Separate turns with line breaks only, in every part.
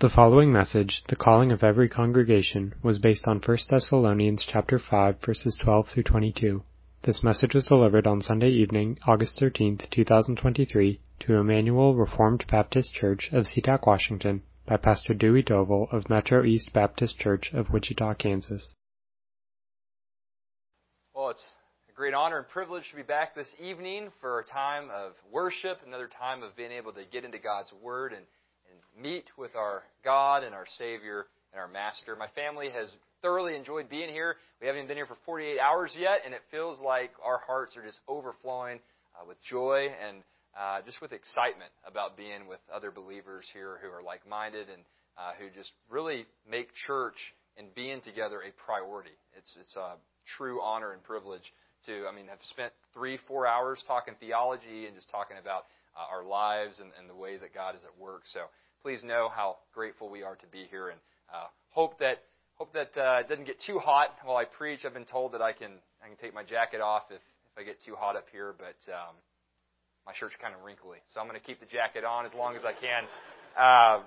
The following message, The Calling of Every Congregation, was based on 1 Thessalonians chapter 5, verses 12 through 22. This message was delivered on Sunday evening, August 13th, 2023, to Emmanuel Reformed Baptist Church of SeaTac, Washington, by Pastor Dewey Dovell of Metro East Baptist Church of Wichita, Kansas.
Well, it's a great honor and privilege to be back this evening for a time of worship, another time of being able to get into God's Word and meet with our God and our Savior and our Master. My family has thoroughly enjoyed being here. We haven't even been here for 48 hours yet, and it feels like our hearts are just overflowing with joy and just with excitement about being with other believers here who are like-minded and who just really make church and being together a priority. It's a true honor and privilege to, have spent 3-4 hours talking theology and just talking about our lives and the way that God is at work. So please know how grateful we are to be here, and hope that it doesn't get too hot while I preach. I've been told that I can take my jacket off if I get too hot up here, but my shirt's kind of wrinkly, so I'm going to keep the jacket on as long as I can.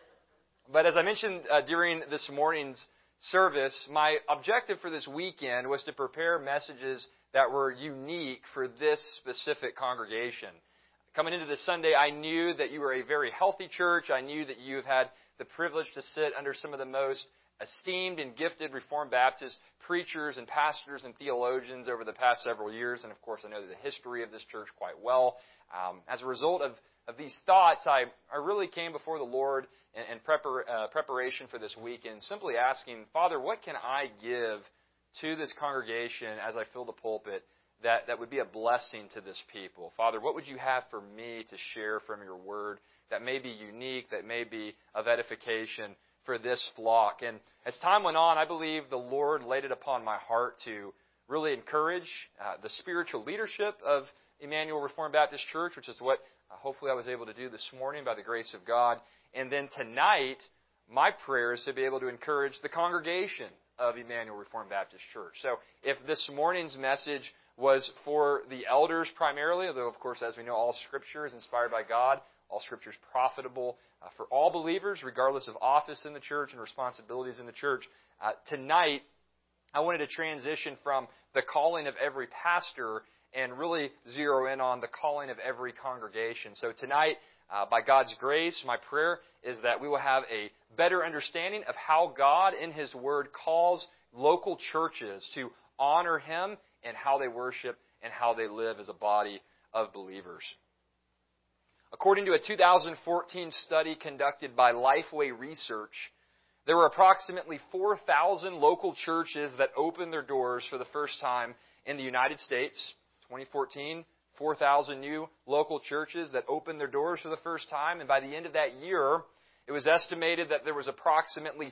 But as I mentioned during this morning's service, my objective for this weekend was to prepare messages that were unique for this specific congregation. Coming into this Sunday, I knew that you were a very healthy church. I knew that you have had the privilege to sit under some of the most esteemed and gifted Reformed Baptist preachers and pastors and theologians over the past several years. And of course, I know the history of this church quite well. As a result of these thoughts, I really came before the Lord in preparation for this weekend, simply asking, Father, what can I give to this congregation as I fill the pulpit that would be a blessing to this people? Father, what would you have for me to share from your word that may be unique, that may be of edification for this flock? And as time went on, I believe the Lord laid it upon my heart to really encourage the spiritual leadership of Emmanuel Reformed Baptist Church, which is what hopefully I was able to do this morning by the grace of God. And then tonight, my prayer is to be able to encourage the congregation of Emmanuel Reformed Baptist Church. So if this morning's message was for the elders primarily, although, of course, as we know, all Scripture is inspired by God. All Scripture is profitable for all believers, regardless of office in the church and responsibilities in the church. Tonight, I wanted to transition from the calling of every pastor and really zero in on the calling of every congregation. So tonight, by God's grace, my prayer is that we will have a better understanding of how God in His Word calls local churches to honor Him and how they worship and how they live as a body of believers. According to a 2014 study conducted by Lifeway Research, there were approximately 4,000 local churches that opened their doors for the first time in the United States. 2014, 4,000 new local churches that opened their doors for the first time. And by the end of that year, it was estimated that there was approximately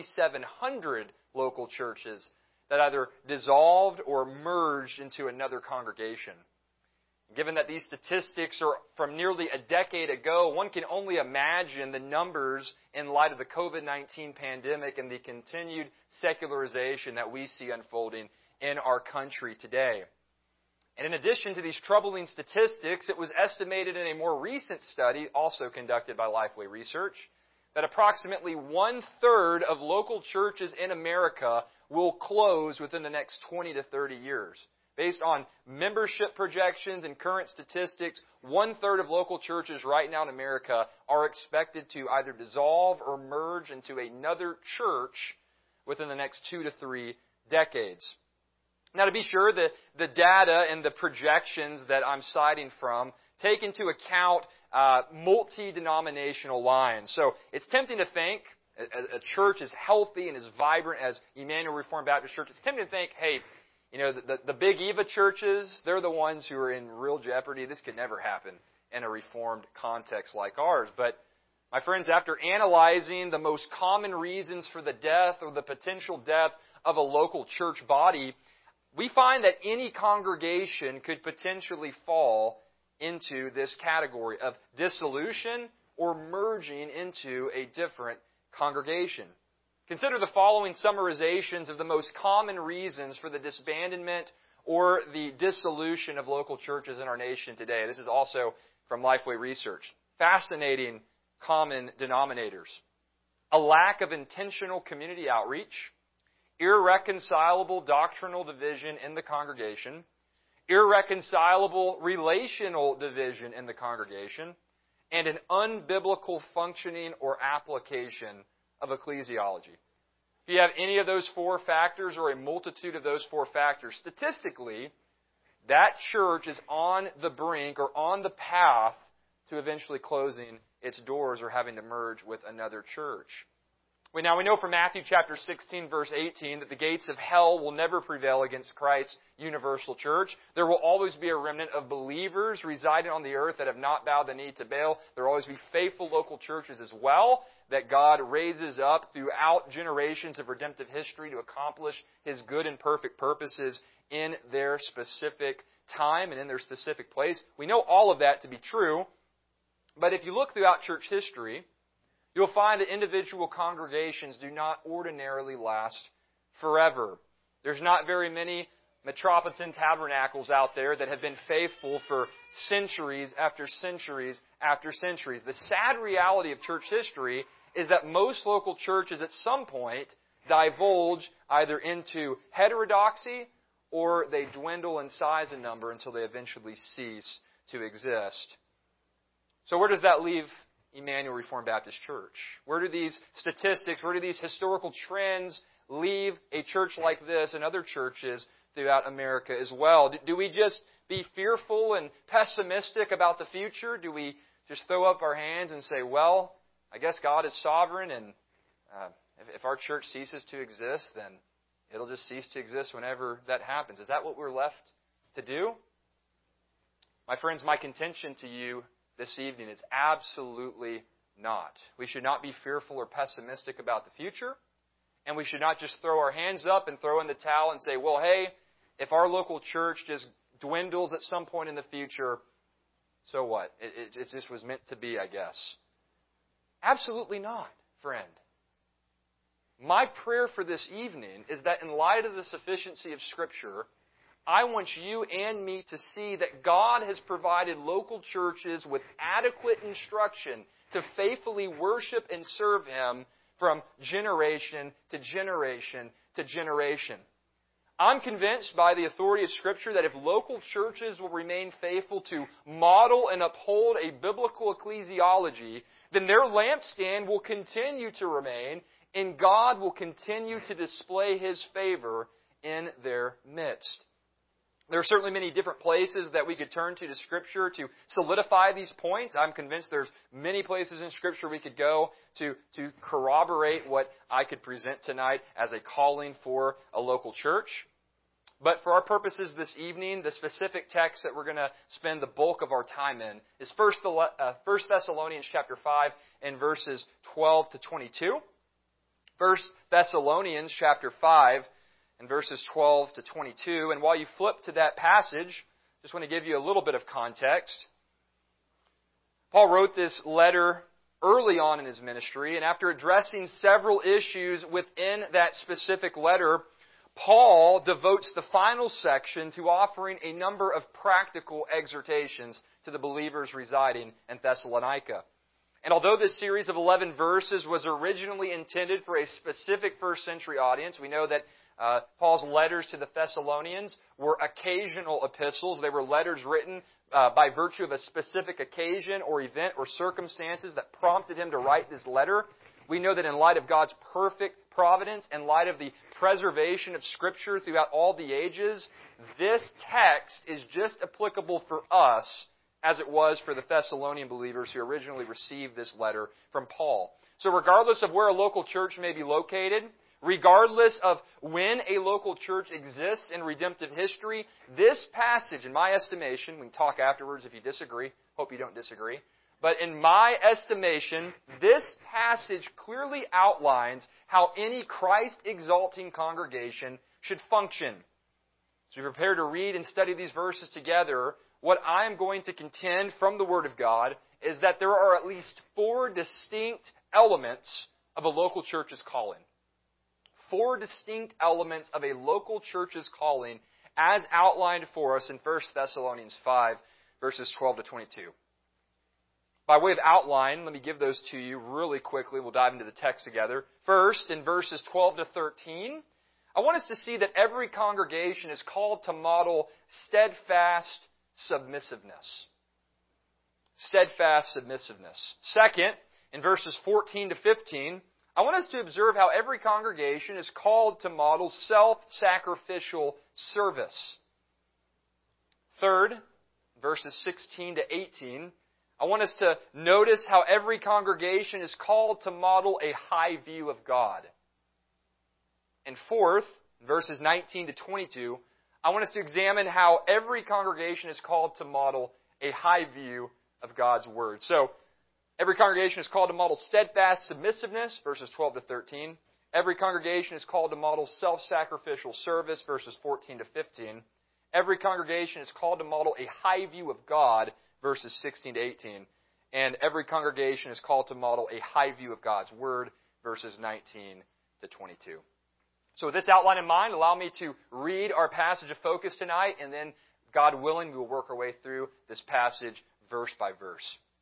3,700 local churches that either dissolved or merged into another congregation. Given that these statistics are from nearly a decade ago, one can only imagine the numbers in light of the COVID-19 pandemic and the continued secularization that we see unfolding in our country today. And in addition to these troubling statistics, it was estimated in a more recent study, also conducted by Lifeway Research, that approximately 1/3 of local churches in America will close within the next 20 to 30 years. Based on membership projections and current statistics, 1/3 of local churches right now in America are expected to either dissolve or merge into another church within the next 2 to 3 decades. Now, to be sure, the data and the projections that I'm citing from take into account multi-denominational lines. So it's tempting to think a church as healthy and as vibrant as Emmanuel Reformed Baptist Church, it's tempting to think, hey, the big Eva churches, they're the ones who are in real jeopardy. This could never happen in a Reformed context like ours. But, my friends, after analyzing the most common reasons for the death or the potential death of a local church body, we find that any congregation could potentially fall into this category of dissolution or merging into a different congregation. Consider the following summarizations of the most common reasons for the disbandment or the dissolution of local churches in our nation today. This is also from Lifeway Research. Fascinating common denominators. a lack of intentional community outreach, irreconcilable doctrinal division in the congregation, irreconcilable relational division in the congregation, and an unbiblical functioning or application of ecclesiology. If you have any of those four factors or a multitude of those four factors, statistically, that church is on the brink or on the path to eventually closing its doors or having to merge with another church. Now we know from Matthew chapter 16, verse 18, that the gates of hell will never prevail against Christ's universal church. There will always be a remnant of believers residing on the earth that have not bowed the knee to Baal. There will always be faithful local churches as well that God raises up throughout generations of redemptive history to accomplish His good and perfect purposes in their specific time and in their specific place. We know all of that to be true, but if you look throughout church history, you'll find that individual congregations do not ordinarily last forever. There's not very many metropolitan tabernacles out there that have been faithful for centuries after centuries after centuries. The sad reality of church history is that most local churches at some point divulge either into heterodoxy or they dwindle in size and number until they eventually cease to exist. So where does that leave Emmanuel Reformed Baptist Church? Where do these statistics, where do these historical trends leave a church like this and other churches throughout America as well? Do we just be fearful and pessimistic about the future? Do we just throw up our hands and say, well, I guess God is sovereign, and if our church ceases to exist, then it'll just cease to exist whenever that happens? Is that what we're left to do? My friends, my contention to you this evening is absolutely not. We should not be fearful or pessimistic about the future, and we should not just throw our hands up and throw in the towel and say, well, hey, if our local church just dwindles at some point in the future, so what? It just was meant to be, I guess. Absolutely not, friend. My prayer for this evening is that in light of the sufficiency of Scripture, I want you and me to see that God has provided local churches with adequate instruction to faithfully worship and serve Him from generation to generation to generation. I'm convinced by the authority of Scripture that if local churches will remain faithful to model and uphold a biblical ecclesiology, then their lampstand will continue to remain, and God will continue to display His favor in their midst. There are certainly many different places that we could turn to Scripture to solidify these points. I'm convinced there's many places in Scripture we could go to corroborate what I could present tonight as a calling for a local church. But for our purposes this evening, the specific text that we're going to spend the bulk of our time in is 1 Thessalonians chapter 5 and verses 12 to 22. 1 Thessalonians chapter 5 and verses 12 to 22. And while you flip to that passage, just want to give you a little bit of context. Paul wrote this letter early on in his ministry, and after addressing several issues within that specific letter, Paul devotes the final section to offering a number of practical exhortations to the believers residing in Thessalonica. And although this series of 11 verses was originally intended for a specific first century audience, we know that Paul's letters to the Thessalonians were occasional epistles. They were letters written by virtue of a specific occasion or event or circumstances that prompted him to write this letter. We know that in light of God's perfect providence, in light of the preservation of Scripture throughout all the ages, this text is just applicable for us as it was for the Thessalonian believers who originally received this letter from Paul. So regardless of where a local church may be located, regardless of when a local church exists in redemptive history, this passage, in my estimation, we can talk afterwards if you disagree, hope you don't disagree, but in my estimation, this passage clearly outlines how any Christ-exalting congregation should function. So we prepare to read and study these verses together. What I am going to contend from the Word of God is that there are at least 4 distinct elements of a local church's calling. 4 distinct elements of a local church's calling as outlined for us in 1 Thessalonians 5, verses 12 to 22. By way of outline, let me give those to you really quickly. We'll dive into the text together. First, in verses 12 to 13, I want us to see that every congregation is called to model steadfast submissiveness. Steadfast submissiveness. Second, in verses 14 to 15, I want us to observe how every congregation is called to model self-sacrificial service. Third, verses 16 to 18, I want us to notice how every congregation is called to model a high view of God. And fourth, verses 19 to 22, I want us to examine how every congregation is called to model a high view of God's Word. So, every congregation is called to model steadfast submissiveness, verses 12 to 13. Every congregation is called to model self-sacrificial service, verses 14 to 15. Every congregation is called to model a high view of God, verses 16 to 18. And every congregation is called to model a high view of God's Word, verses 19 to 22. So with this outline in mind, allow me to read our passage of focus tonight, and then, God willing, we will work our way through this passage verse by verse.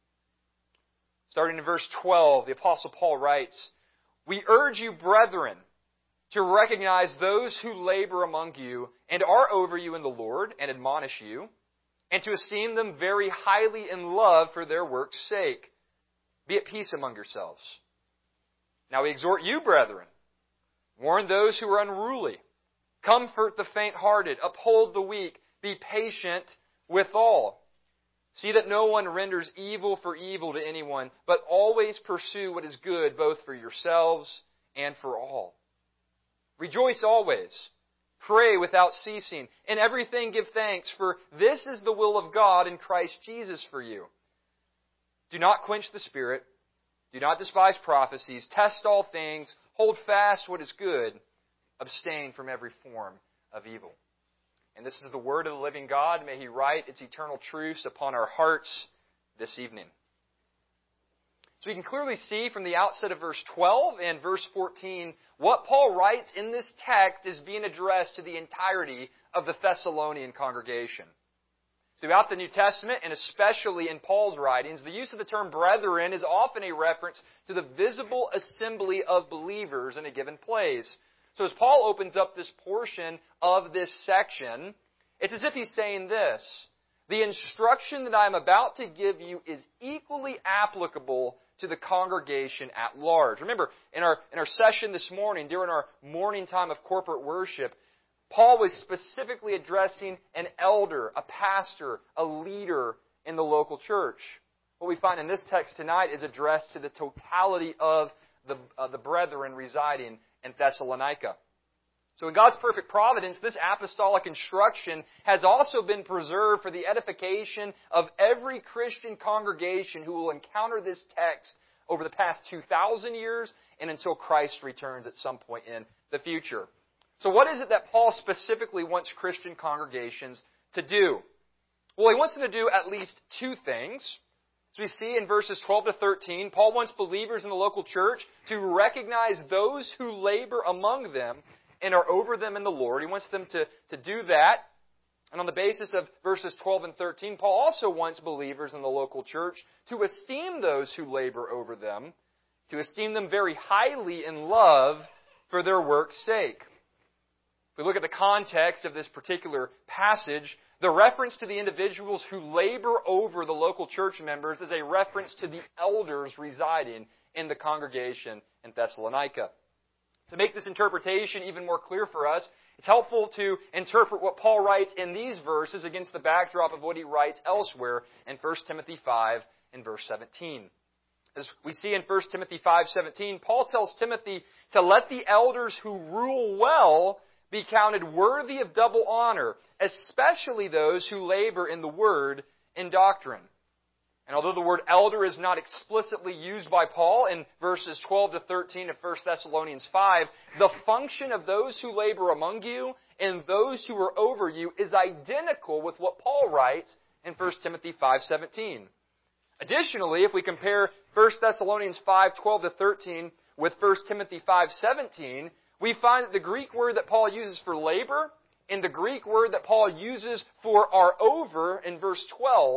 Starting in verse 12, the Apostle Paul writes, "We urge you, brethren, to recognize those who labor among you and are over you in the Lord and admonish you, and to esteem them very highly in love for their work's sake. Be at peace among yourselves. Now we exhort you, brethren, warn those who are unruly, comfort the faint-hearted, uphold the weak, be patient with all. See that no one renders evil for evil to anyone, but always pursue what is good, both for yourselves and for all. Rejoice always. Pray without ceasing. In everything give thanks, for this is the will of God in Christ Jesus for you. Do not quench the Spirit. Do not despise prophecies. Test all things. Hold fast what is good. Abstain from every form of evil." And this is the word of the living God. May He write its eternal truths upon our hearts this evening. So we can clearly see from the outset of verse 12 and verse 14, what Paul writes in this text is being addressed to the entirety of the Thessalonian congregation. Throughout the New Testament, and especially in Paul's writings, the use of the term brethren is often a reference to the visible assembly of believers in a given place. So as Paul opens up this portion of this section, it's as if he's saying this: the instruction that I'm about to give you is equally applicable to the congregation at large. Remember, in our session this morning, during our morning time of corporate worship, Paul was specifically addressing an elder, a pastor, a leader in the local church. What we find in this text tonight is addressed to the totality of the brethren residing in Thessalonica. So in God's perfect providence, this apostolic instruction has also been preserved for the edification of every Christian congregation who will encounter this text over the past 2,000 years and until Christ returns at some point in the future. So what is it that Paul specifically wants Christian congregations to do? Well, he wants them to do at least two things. As we see in verses 12 to 13, Paul wants believers in the local church to recognize those who labor among them and are over them in the Lord. He wants them to do that. And on the basis of verses 12 and 13, Paul also wants believers in the local church to esteem those who labor over them, to esteem them very highly in love for their work's sake. If we look at the context of this particular passage, the reference to the individuals who labor over the local church members is a reference to the elders residing in the congregation in Thessalonica. To make this interpretation even more clear for us, it's helpful to interpret what Paul writes in these verses against the backdrop of what he writes elsewhere in 1 Timothy 5 and verse 17. As we see in 1 Timothy 5:17, Paul tells Timothy to let the elders who rule well be counted worthy of double honor, especially those who labor in the word and doctrine. And although the word elder is not explicitly used by Paul in verses 12 to 13 of 1 Thessalonians 5, the function of those who labor among you and those who are over you is identical with what Paul writes in 1 Timothy 5:17. Additionally, if we compare 1 Thessalonians 5:12 to 13 with 1 Timothy 5:17, we find that the Greek word that Paul uses for labor and the Greek word that Paul uses for are over in verse 12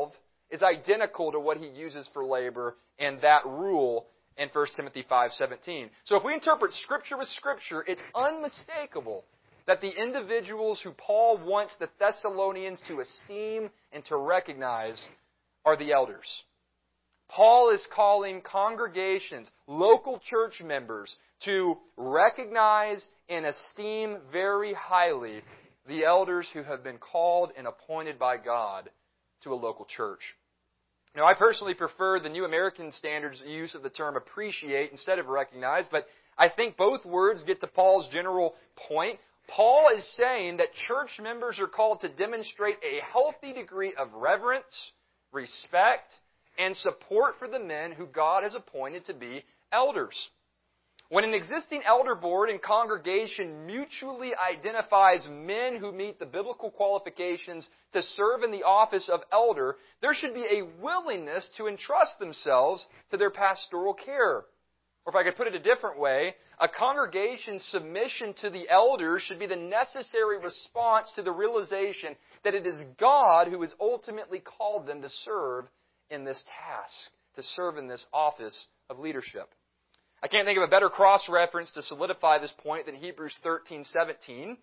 is identical to what he uses for labor and that rule in 1 Timothy 5:17. So if we interpret Scripture with Scripture, it's unmistakable that the individuals who Paul wants the Thessalonians to esteem and to recognize are the elders. Paul is calling congregations, local church members, to recognize and esteem very highly the elders who have been called and appointed by God to a local church. Now, I personally prefer the New American Standard's use of the term appreciate instead of recognize, but I think both words get to Paul's general point. Paul is saying that church members are called to demonstrate a healthy degree of reverence, respect, and support for the men who God has appointed to be elders. When an existing elder board and congregation mutually identifies men who meet the biblical qualifications to serve in the office of elder, there should be a willingness to entrust themselves to their pastoral care. Or if I could put it a different way, a congregation's submission to the elders should be the necessary response to the realization that it is God who has ultimately called them to serve in this task, to serve in this office of leadership. I can't think of a better cross-reference to solidify this point than Hebrews 13:17.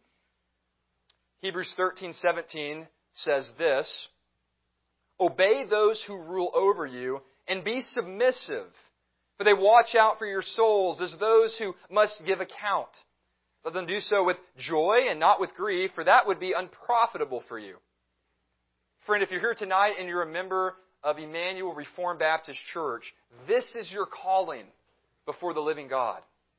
Hebrews 13:17 says this, "Obey those who rule over you and be submissive, for they watch out for your souls as those who must give account. Let them do so with joy and not with grief, for that would be unprofitable for you." Friend, if you're here tonight and you're a member of Emmanuel Reformed Baptist Church, this is your calling before the living God.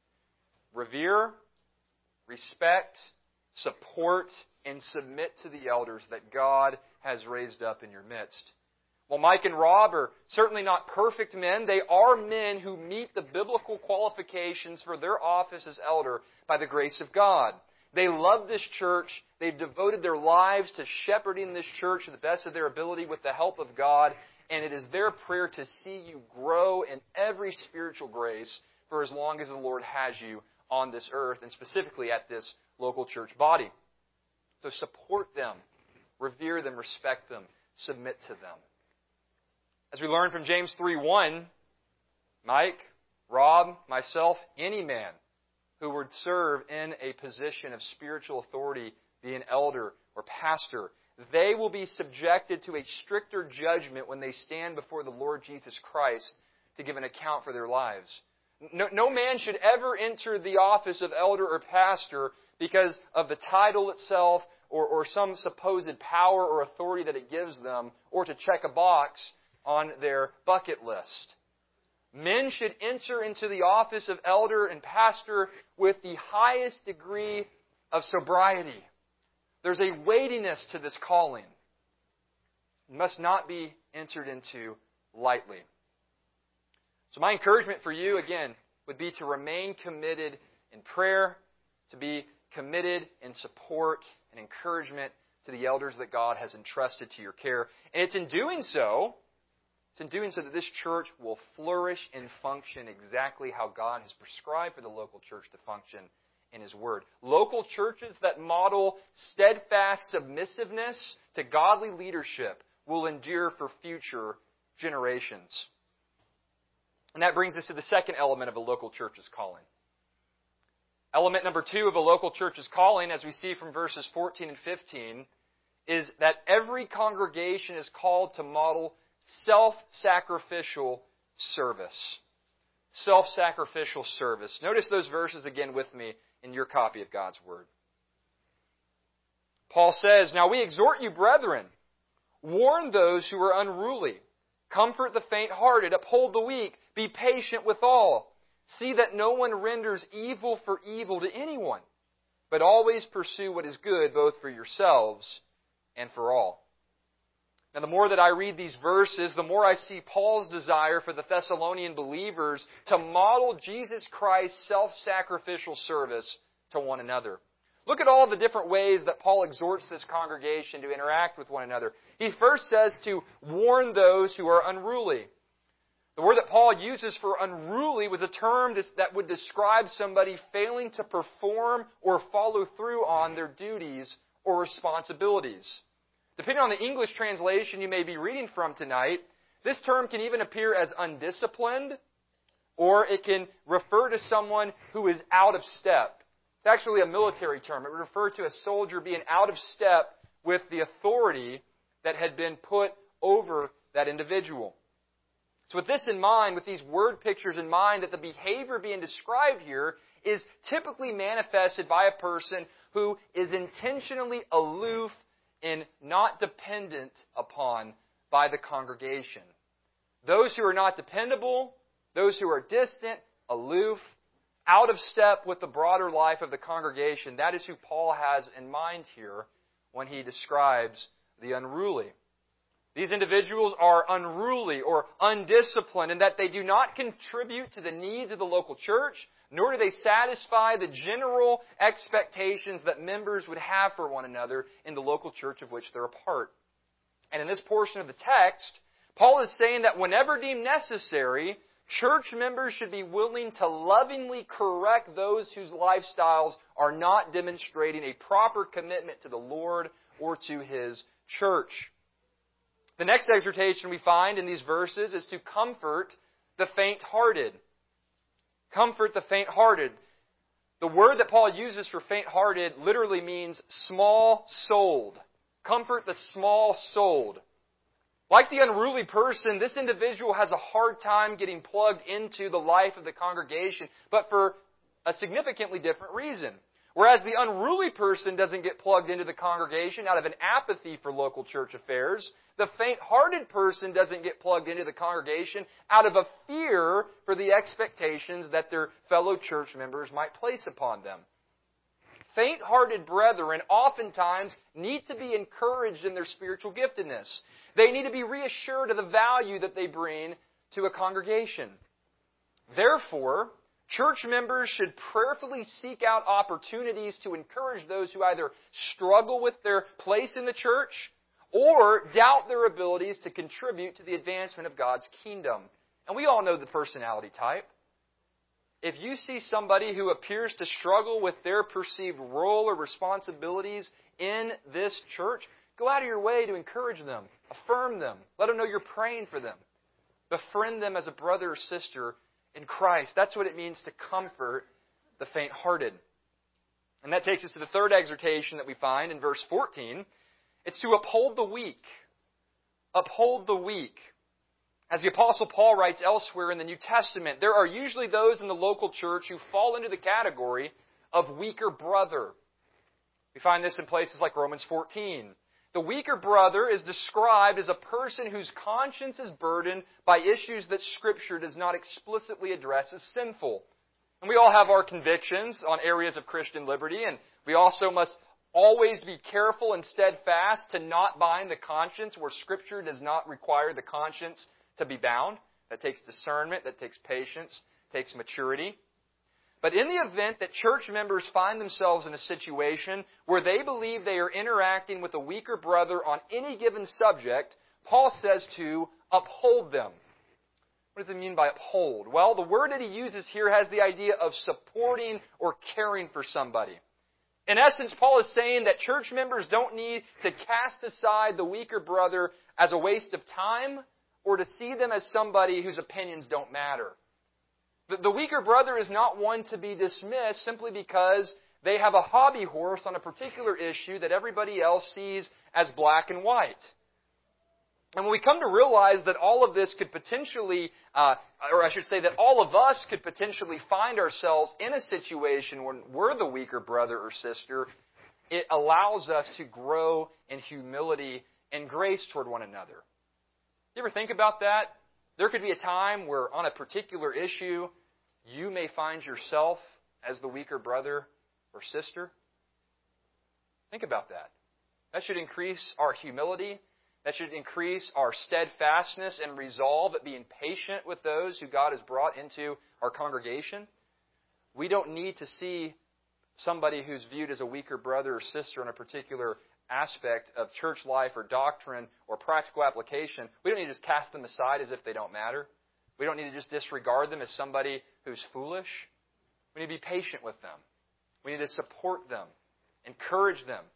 Revere, respect, support, and submit to the elders that God has raised up in your midst. While Mike and Rob are certainly not perfect men, they are men who meet the biblical qualifications for their office as elder by the grace of God. They love this church. They've devoted their lives to shepherding this church to the best of their ability with the help of God. And it is their prayer to see you grow in every spiritual grace for as long as the Lord has you on this earth, and specifically at this local church body. So support them, revere them, respect them, submit to them. As we learn from James 3:1, Mike, Rob, myself, any man who would serve in a position of spiritual authority, be an elder or pastor, they will be subjected to a stricter judgment when they stand before the Lord Jesus Christ to give an account for their lives. No man should ever enter the office of elder or pastor because of the title itself or some supposed power or authority that it gives them, or to check a box on their bucket list. Men should enter into the office of elder and pastor with the highest degree of sobriety. There's a weightiness to this calling. It must not be entered into lightly. So my encouragement for you, again, would be to remain committed in prayer, to be committed in support and encouragement to the elders that God has entrusted to your care. And it's in doing so that this church will flourish and function exactly how God has prescribed for the local church to function in His Word. Local churches that model steadfast submissiveness to godly leadership will endure for future generations. And that brings us to the second element of a local church's calling. Element number 2 of a local church's calling, as we see from verses 14 and 15, is that every congregation is called to model self-sacrificial service. Self-sacrificial service. Notice those verses again with me in your copy of God's Word. Paul says, "Now we exhort you, brethren, warn those who are unruly, comfort the faint-hearted, uphold the weak, be patient with all. See that no one renders evil for evil to anyone, but always pursue what is good both for yourselves and for all." Now, the more that I read these verses, the more I see Paul's desire for the Thessalonian believers to model Jesus Christ's self-sacrificial service to one another. Look at all the different ways that Paul exhorts this congregation to interact with one another. He first says to warn those who are unruly. The word that Paul uses for unruly was a term that would describe somebody failing to perform or follow through on their duties or responsibilities. Depending on the English translation you may be reading from tonight, this term can even appear as undisciplined, or it can refer to someone who is out of step. It's actually a military term. It would refer to a soldier being out of step with the authority that had been put over that individual. So with this in mind, with these word pictures in mind, that the behavior being described here is typically manifested by a person who is intentionally aloof and not dependent upon by the congregation. Those who are not dependable, those who are distant, aloof, out of step with the broader life of the congregation, that is who Paul has in mind here when he describes the unruly. These individuals are unruly or undisciplined in that they do not contribute to the needs of the local church, nor do they satisfy the general expectations that members would have for one another in the local church of which they're a part. And in this portion of the text, Paul is saying that whenever deemed necessary, church members should be willing to lovingly correct those whose lifestyles are not demonstrating a proper commitment to the Lord or to His church. The next exhortation we find in these verses is to comfort the faint-hearted. Comfort the faint-hearted. The word that Paul uses for faint-hearted literally means small-souled. Comfort the small-souled. Like the unruly person, this individual has a hard time getting plugged into the life of the congregation, but for a significantly different reason. Whereas the unruly person doesn't get plugged into the congregation out of an apathy for local church affairs, the faint-hearted person doesn't get plugged into the congregation out of a fear for the expectations that their fellow church members might place upon them. Faint-hearted brethren oftentimes need to be encouraged in their spiritual giftedness. They need to be reassured of the value that they bring to a congregation. Therefore, church members should prayerfully seek out opportunities to encourage those who either struggle with their place in the church or doubt their abilities to contribute to the advancement of God's kingdom. And we all know the personality type. If you see somebody who appears to struggle with their perceived role or responsibilities in this church, go out of your way to encourage them, affirm them, let them know you're praying for them. Befriend them as a brother or sister in Christ. That's what it means to comfort the faint-hearted. And that takes us to the third exhortation that we find in verse 14. It's to uphold the weak. Uphold the weak. As the Apostle Paul writes elsewhere in the New Testament, there are usually those in the local church who fall into the category of weaker brother. We find this in places like Romans 14. The weaker brother is described as a person whose conscience is burdened by issues that Scripture does not explicitly address as sinful. And we all have our convictions on areas of Christian liberty, and we also must always be careful and steadfast to not bind the conscience where Scripture does not require the conscience to be bound. That takes discernment, that takes patience, takes maturity. But in the event that church members find themselves in a situation where they believe they are interacting with a weaker brother on any given subject, Paul says to uphold them. What does it mean by uphold? Well, the word that he uses here has the idea of supporting or caring for somebody. In essence, Paul is saying that church members don't need to cast aside the weaker brother as a waste of time or to see them as somebody whose opinions don't matter. The weaker brother is not one to be dismissed simply because they have a hobby horse on a particular issue that everybody else sees as black and white. And when we come to realize that all of this could potentially, or I should say that all of us could potentially find ourselves in a situation when we're the weaker brother or sister, it allows us to grow in humility and grace toward one another. You ever think about that? There could be a time where on a particular issue, you may find yourself as the weaker brother or sister. Think about that. That should increase our humility. That should increase our steadfastness and resolve at being patient with those who God has brought into our congregation. We don't need to see somebody who's viewed as a weaker brother or sister in a particular aspect of church life or doctrine or practical application. We don't need to just cast them aside as if they don't matter. We don't need to just disregard them as somebody who's foolish. We need to be patient with them. We need to support them, encourage them,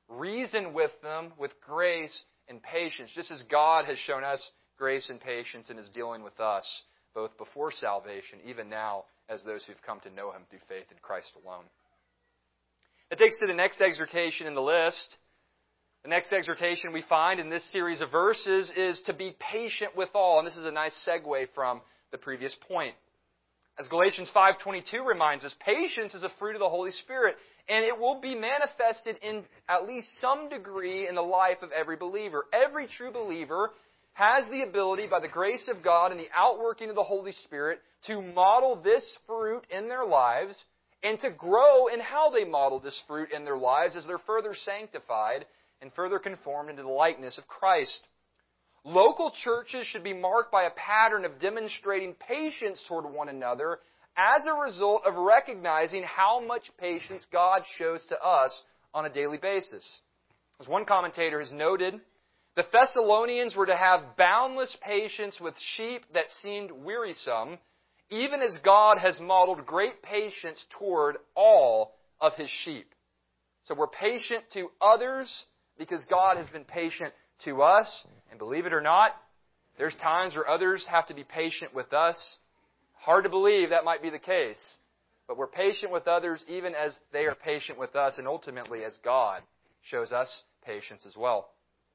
reason with them with grace and patience, just as God has shown us grace and patience and is dealing with us both before salvation, even now, as those who've come to know Him through faith in Christ alone. It takes us to the next exhortation in the list. The next exhortation we find in this series of verses is to be patient with all. And this is a nice segue from the previous point. As Galatians 5:22 reminds us, patience is a fruit of the Holy Spirit, and it will be manifested in at least some degree in the life of every believer. Every true believer has the ability, by the grace of God and the outworking of the Holy Spirit, to model this fruit in their lives and to grow in how they model this fruit in their lives as they're further sanctified and further conformed into the likeness of Christ. Local churches should be marked by a pattern of demonstrating patience toward one another as a result of recognizing how much patience God shows to us on a daily basis. As one commentator has noted, the Thessalonians were to have boundless patience with sheep that seemed wearisome, even as God has modeled great patience toward all of His sheep. So we're patient to others because God has been patient to us. And believe it or not, there's times where others have to be patient with us. Hard to believe that might be the case. But we're patient with others even as they are patient with us, and ultimately as God shows us patience as well.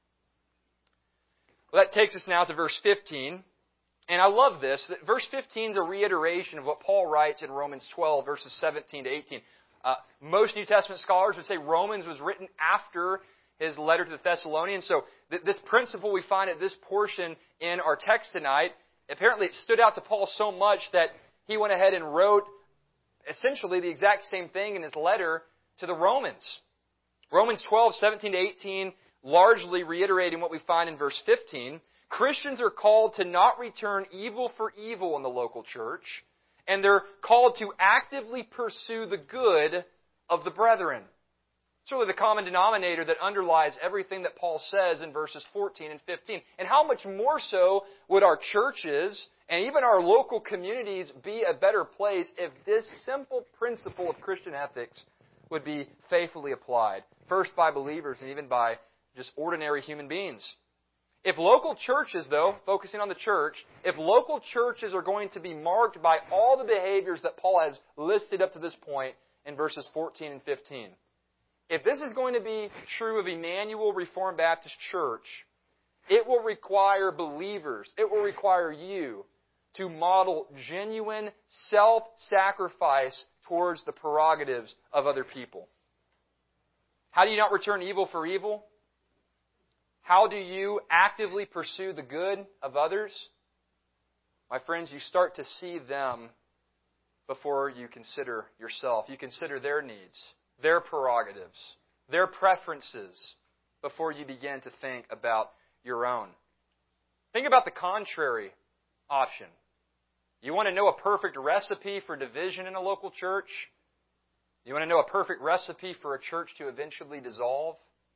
Well, that takes us now to verse 15. And I love this. Verse 15 is a reiteration of what Paul writes in Romans 12, verses 17 to 18. Most New Testament scholars would say Romans was written after his letter to the Thessalonians. So this principle we find at this portion in our text tonight, apparently it stood out to Paul so much that he went ahead and wrote essentially the exact same thing in his letter to the Romans. Romans 12, 17 to 18, largely reiterating what we find in verse 15. Christians are called to not return evil for evil in the local church, and they're called to actively pursue the good of the brethren. It's really the common denominator that underlies everything that Paul says in verses 14 and 15. And how much more so would our churches and even our local communities be a better place if this simple principle of Christian ethics would be faithfully applied, first by believers and even by just ordinary human beings. If local churches, though, focusing on the church, if local churches are going to be marked by all the behaviors that Paul has listed up to this point in verses 14 and 15, if this is going to be true of Emmanuel Reformed Baptist Church, it will require believers, it will require you to model genuine self-sacrifice towards the prerogatives of other people. How do you not return evil for evil? How do you actively pursue the good of others? My friends, you start to see them before you consider yourself. You consider their needs, their prerogatives, their preferences before you begin to think about your own. Think about the contrary option. You want to know a perfect recipe for division in a local church? You want to know a perfect recipe for a church to eventually dissolve?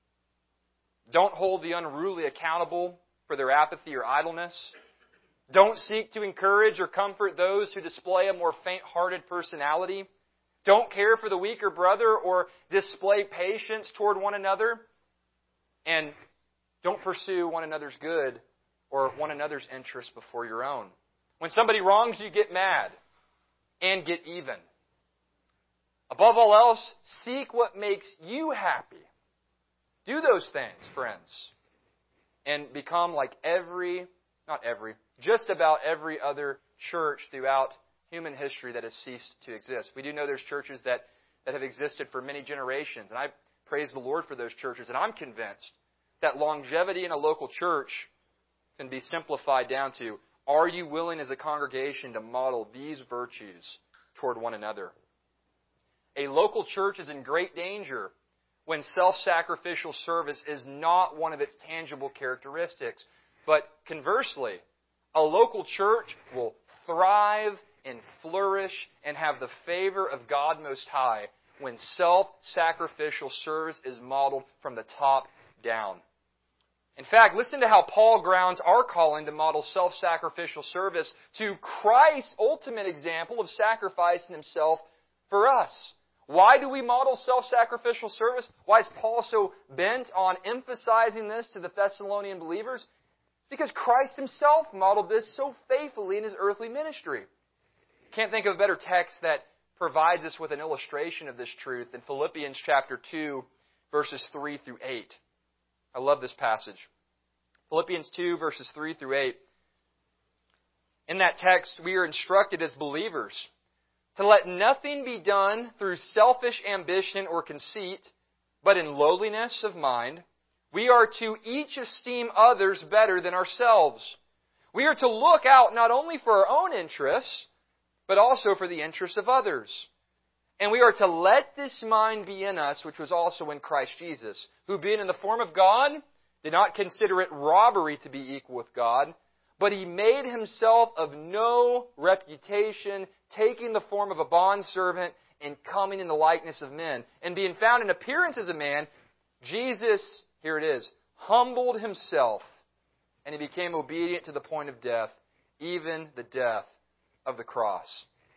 Don't hold the unruly accountable for their apathy or idleness. Don't seek to encourage or comfort those who display a more faint-hearted personality. Don't care for the weaker brother or display patience toward one another. And don't pursue one another's good or one another's interests before your own. When somebody wrongs you, get mad and get even. Above all else, seek what makes you happy. Do those things, friends, and become like just about every other church throughout human history that has ceased to exist. We do know there's churches that have existed for many generations, and I praise the Lord for those churches, and I'm convinced that longevity in a local church can be simplified down to, are you willing as a congregation to model these virtues toward one another? A local church is in great danger when self-sacrificial service is not one of its tangible characteristics. But conversely, a local church will thrive and flourish and have the favor of God Most High when self-sacrificial service is modeled from the top down. In fact, listen to how Paul grounds our calling to model self-sacrificial service to Christ's ultimate example of sacrificing Himself for us. Why do we model self-sacrificial service? Why is Paul so bent on emphasizing this to the Thessalonian believers? Because Christ Himself modeled this so faithfully in His earthly ministry. Can't think of a better text that provides us with an illustration of this truth than Philippians chapter 2, verses 3 through 8. I love this passage. Philippians 2, verses 3 through 8. In that text, we are instructed as believers to let nothing be done through selfish ambition or conceit, but in lowliness of mind, we are to each esteem others better than ourselves. We are to look out not only for our own interests, but also for the interests of others. And we are to let this mind be in us, which was also in Christ Jesus, who being in the form of God, did not consider it robbery to be equal with God, but He made Himself of no reputation, taking the form of a bondservant and coming in the likeness of men. And being found in appearance as a man, Jesus, here it is, humbled Himself, and He became obedient to the point of death, even the death of the cross.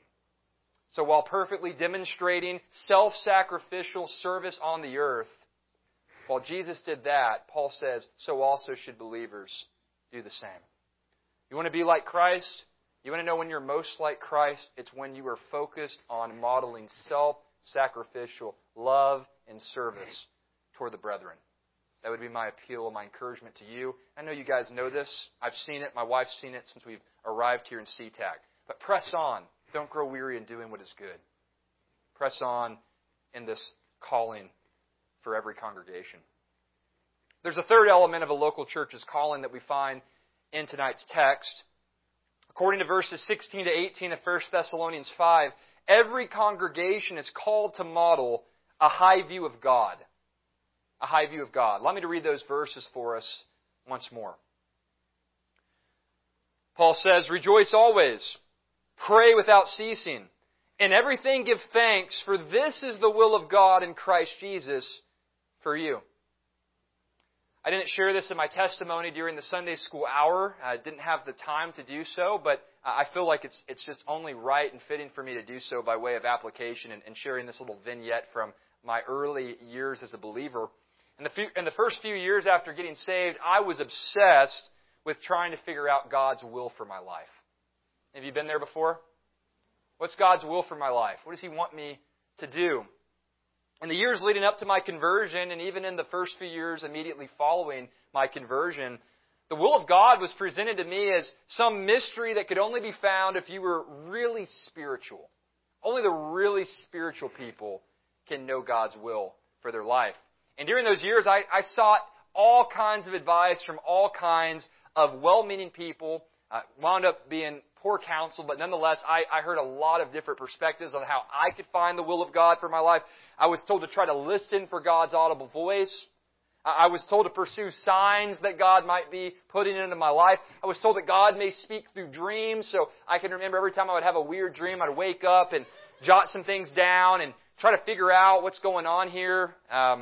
So while perfectly demonstrating self-sacrificial service on the earth, while Jesus did that, Paul says, so also should believers do the same. You want to be like Christ? You want to know when you're most like Christ? It's when you are focused on modeling self-sacrificial love and service toward the brethren. That would be my appeal, my encouragement to you. I know you guys know this. I've seen it. My wife's seen it since we've arrived here in SeaTac. But press on. Don't grow weary in doing what is good. Press on in this calling for every congregation. There's a third element of a local church's calling that we find in tonight's text. According to verses 16 to 18 of 1 Thessalonians 5, every congregation is called to model a high view of God. A high view of God. Allow me to read those verses for us once more. Paul says, rejoice always, pray without ceasing, in everything give thanks, for this is the will of God in Christ Jesus for you. I didn't share this in my testimony during the Sunday school hour. I didn't have the time to do so, but I feel like it's just only right and fitting for me to do so by way of application and sharing this little vignette from my early years as a believer. In the first few years after getting saved, I was obsessed with trying to figure out God's will for my life. Have you been there before? What's God's will for my life? What does He want me to do? In the years leading up to my conversion, and even in the first few years immediately following my conversion, the will of God was presented to me as some mystery that could only be found if you were really spiritual. Only the really spiritual people can know God's will for their life. And during those years, I sought all kinds of advice from all kinds of well-meaning people. Wound up being poor counsel, but nonetheless, I heard a lot of different perspectives on how I could find the will of God for my life. I was told to try to listen for God's audible voice. I was told to pursue signs that God might be putting into my life. I was told that God may speak through dreams, so I can remember every time I would have a weird dream, I'd wake up and jot some things down and try to figure out what's going on here.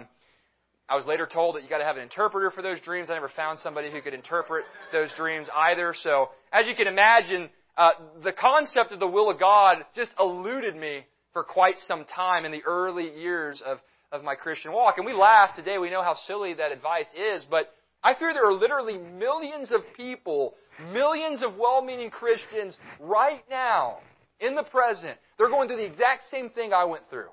I was later told that you got to have an interpreter for those dreams. I never found somebody who could interpret those dreams either. So, as you can imagine, the concept of the will of God just eluded me for quite some time in the early years of my Christian walk. And we laugh today. We know how silly that advice is. But I fear there are literally millions of people, millions of well-meaning Christians right now, in the present. They're going through the exact same thing I went through.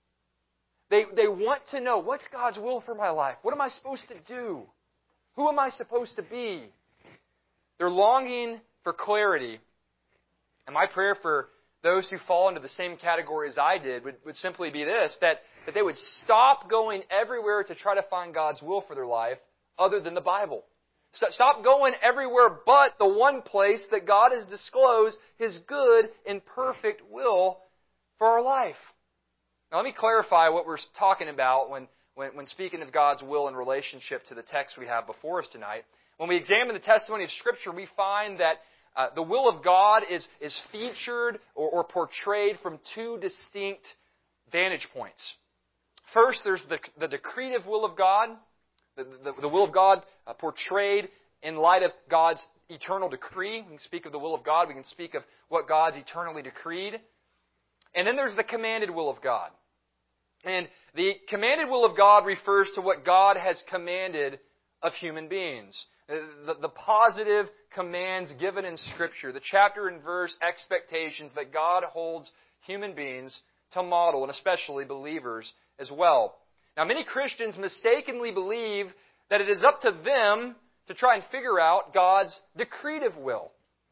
They want to know, what's God's will for my life? What am I supposed to do? Who am I supposed to be? They're longing for clarity. And my prayer for those who fall into the same category as I did would simply be this, that they would stop going everywhere to try to find God's will for their life other than the Bible. Stop going everywhere but the one place that God has disclosed His good and perfect will for our life. Now, let me clarify what we're talking about when speaking of God's will in relationship to the text we have before us tonight. When we examine the testimony of Scripture, we find that the will of God is featured or portrayed from two distinct vantage points. First, there's the decretive will of God, the will of God portrayed in light of God's eternal decree. We can speak of the will of God. We can speak of what God's eternally decreed. And then there's the commanded will of God. And the commanded will of God refers to what God has commanded of human beings. The positive commands given in Scripture, the chapter and verse expectations that God holds human beings to model, and especially believers as well. Now, many Christians mistakenly believe that it is up to them to try and figure out God's decretive will.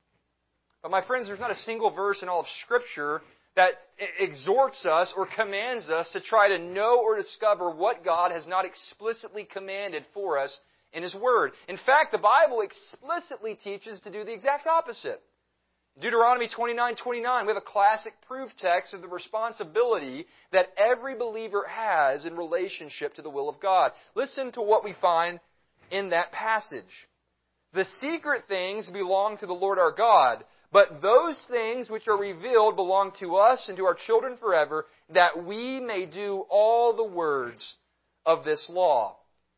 But my friends, there's not a single verse in all of Scripture that exhorts us or commands us to try to know or discover what God has not explicitly commanded for us in His Word. In fact, the Bible explicitly teaches to do the exact opposite. Deuteronomy 29:29, we have a classic proof text of the responsibility that every believer has in relationship to the will of God. Listen to what we find in that passage. The secret things belong to the Lord our God, but those things which are revealed belong to us and to our children forever, that we may do all the words of this law.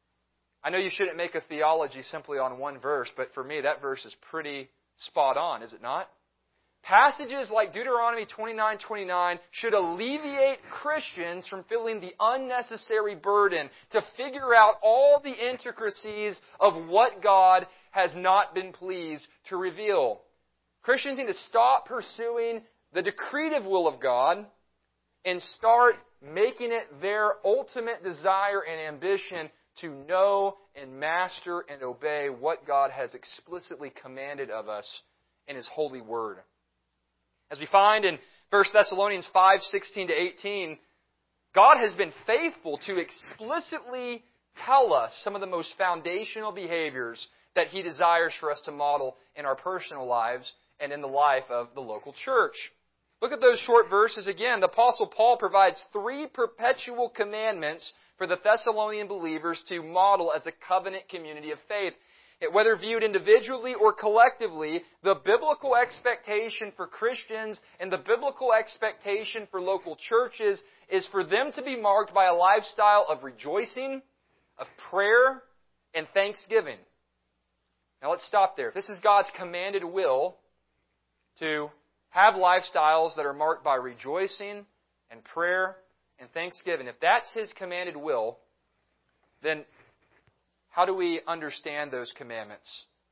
I know you shouldn't make a theology simply on one verse, but for me that verse is pretty spot on, is it not? Passages like Deuteronomy 29:29 should alleviate Christians from feeling the unnecessary burden to figure out all the intricacies of what God has not been pleased to reveal. Christians need to stop pursuing the decretive will of God and start making it their ultimate desire and ambition to know and master and obey what God has explicitly commanded of us in His holy Word. As we find in 1 Thessalonians 5:16-18, God has been faithful to explicitly tell us some of the most foundational behaviors that He desires for us to model in our personal lives and in the life of the local church. Look at those short verses again. The Apostle Paul provides 3 perpetual commandments for the Thessalonian believers to model as a covenant community of faith. Whether viewed individually or collectively, the biblical expectation for Christians and the biblical expectation for local churches is for them to be marked by a lifestyle of rejoicing, of prayer, and thanksgiving. Now let's stop there. If this is God's commanded will to have lifestyles that are marked by rejoicing and prayer and thanksgiving, if that's His commanded will, then how do we understand those commandments?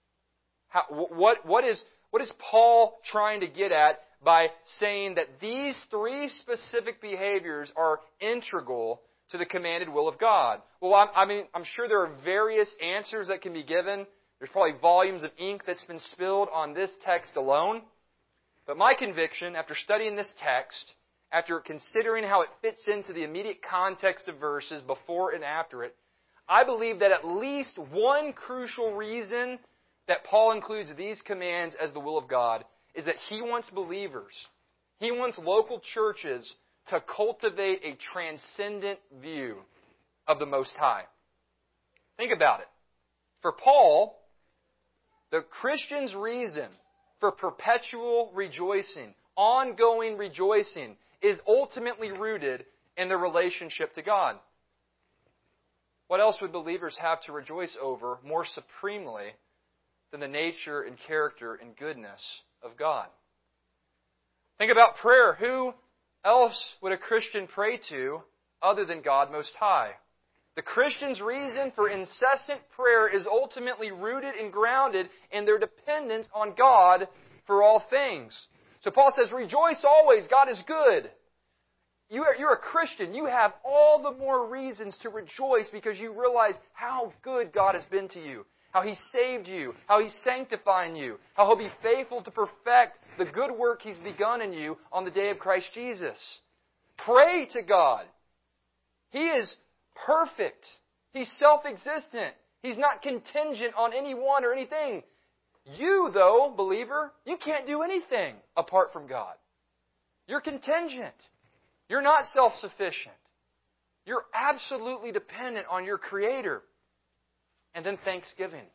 What is Paul trying to get at by saying that these 3 specific behaviors are integral to the commanded will of God? Well, I'm sure there are various answers that can be given. There's probably volumes of ink that's been spilled on this text alone. But my conviction, after studying this text, after considering how it fits into the immediate context of verses before and after it, I believe that at least one crucial reason that Paul includes these commands as the will of God is that he wants believers, he wants local churches to cultivate a transcendent view of the Most High. Think about it. For Paul, the Christian's reason for perpetual rejoicing, ongoing rejoicing, is ultimately rooted in their relationship to God. What else would believers have to rejoice over more supremely than the nature and character and goodness of God? Think about prayer. Who else would a Christian pray to other than God Most High? The Christian's reason for incessant prayer is ultimately rooted and grounded in their dependence on God for all things. So Paul says, rejoice always. God is good. You're a Christian. You have all the more reasons to rejoice because you realize how good God has been to you, how He saved you, how He's sanctifying you, how He'll be faithful to perfect the good work He's begun in you on the day of Christ Jesus. Pray to God. He is perfect. He's self-existent. He's not contingent on anyone or anything. You, though, believer, you can't do anything apart from God. You're contingent. You're not self-sufficient. You're absolutely dependent on your Creator. And then thanksgiving.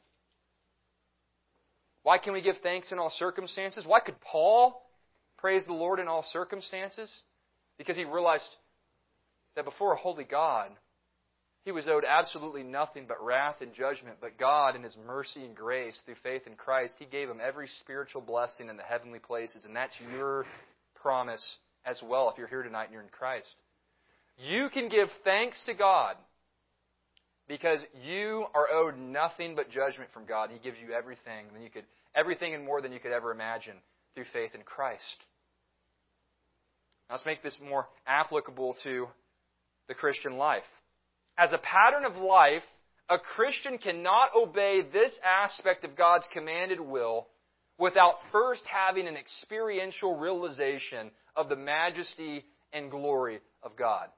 Why can we give thanks in all circumstances? Why could Paul praise the Lord in all circumstances? Because he realized that before a holy God, he was owed absolutely nothing but wrath and judgment. But God, in His mercy and grace, through faith in Christ, He gave him every spiritual blessing in the heavenly places. And that's your promise as well if you're here tonight and you're in Christ. You can give thanks to God because you are owed nothing but judgment from God. He gives you everything and more than you could ever imagine through faith in Christ. Now let's make this more applicable to the Christian life. As a pattern of life, a Christian cannot obey this aspect of God's commanded will without first having an experiential realization of the majesty and glory of God.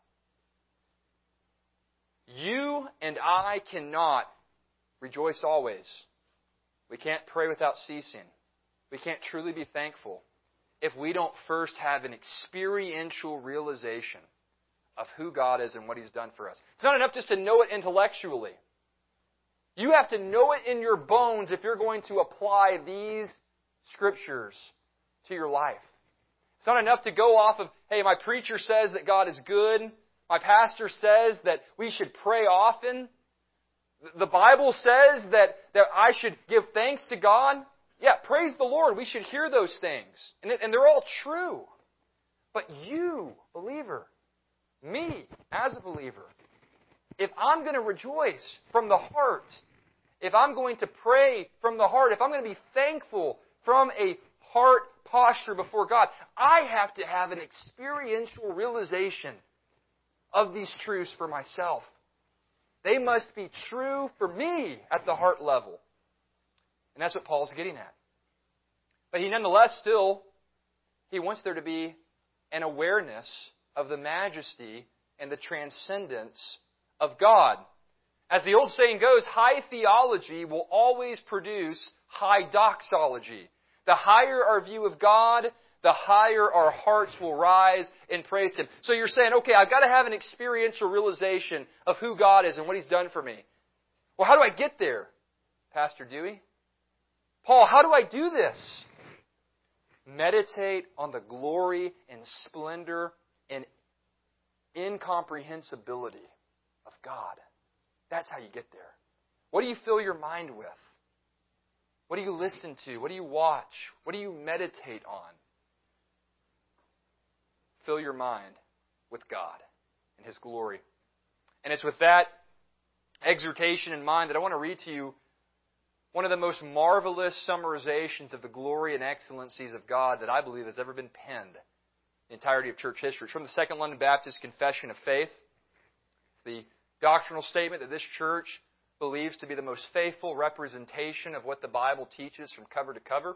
You and I cannot rejoice always. We can't pray without ceasing. We can't truly be thankful if we don't first have an experiential realization of who God is and what He's done for us. It's not enough just to know it intellectually. You have to know it in your bones if you're going to apply these Scriptures to your life. It's not enough to go off of, hey, my preacher says that God is good. My pastor says that we should pray often. The Bible says that I should give thanks to God. Yeah, praise the Lord. We should hear those things. And they're all true. But you, believer, me as a believer, if I'm going to rejoice from the heart, if I'm going to pray from the heart, if I'm going to be thankful from a heart posture before God, I have to have an experiential realization of these truths for myself. They must be true for me at the heart level. And that's what Paul's getting at. But he nonetheless he wants there to be an awareness of the majesty and the transcendence of God. As the old saying goes, high theology will always produce high doxology. The higher our view of God, the higher our hearts will rise in praise to Him. So you're saying, okay, I've got to have an experiential realization of who God is and what He's done for me. Well, how do I get there, Pastor Dewey? Paul, how do I do this? Meditate on the glory and splendor and incomprehensibility of God. That's how you get there. What do you fill your mind with? What do you listen to? What do you watch? What do you meditate on? Fill your mind with God and His glory. And it's with that exhortation in mind that I want to read to you one of the most marvelous summarizations of the glory and excellencies of God that I believe has ever been penned in the entirety of church history. It's from the Second London Baptist Confession of Faith, the doctrinal statement that this church believes to be the most faithful representation of what the Bible teaches from cover to cover.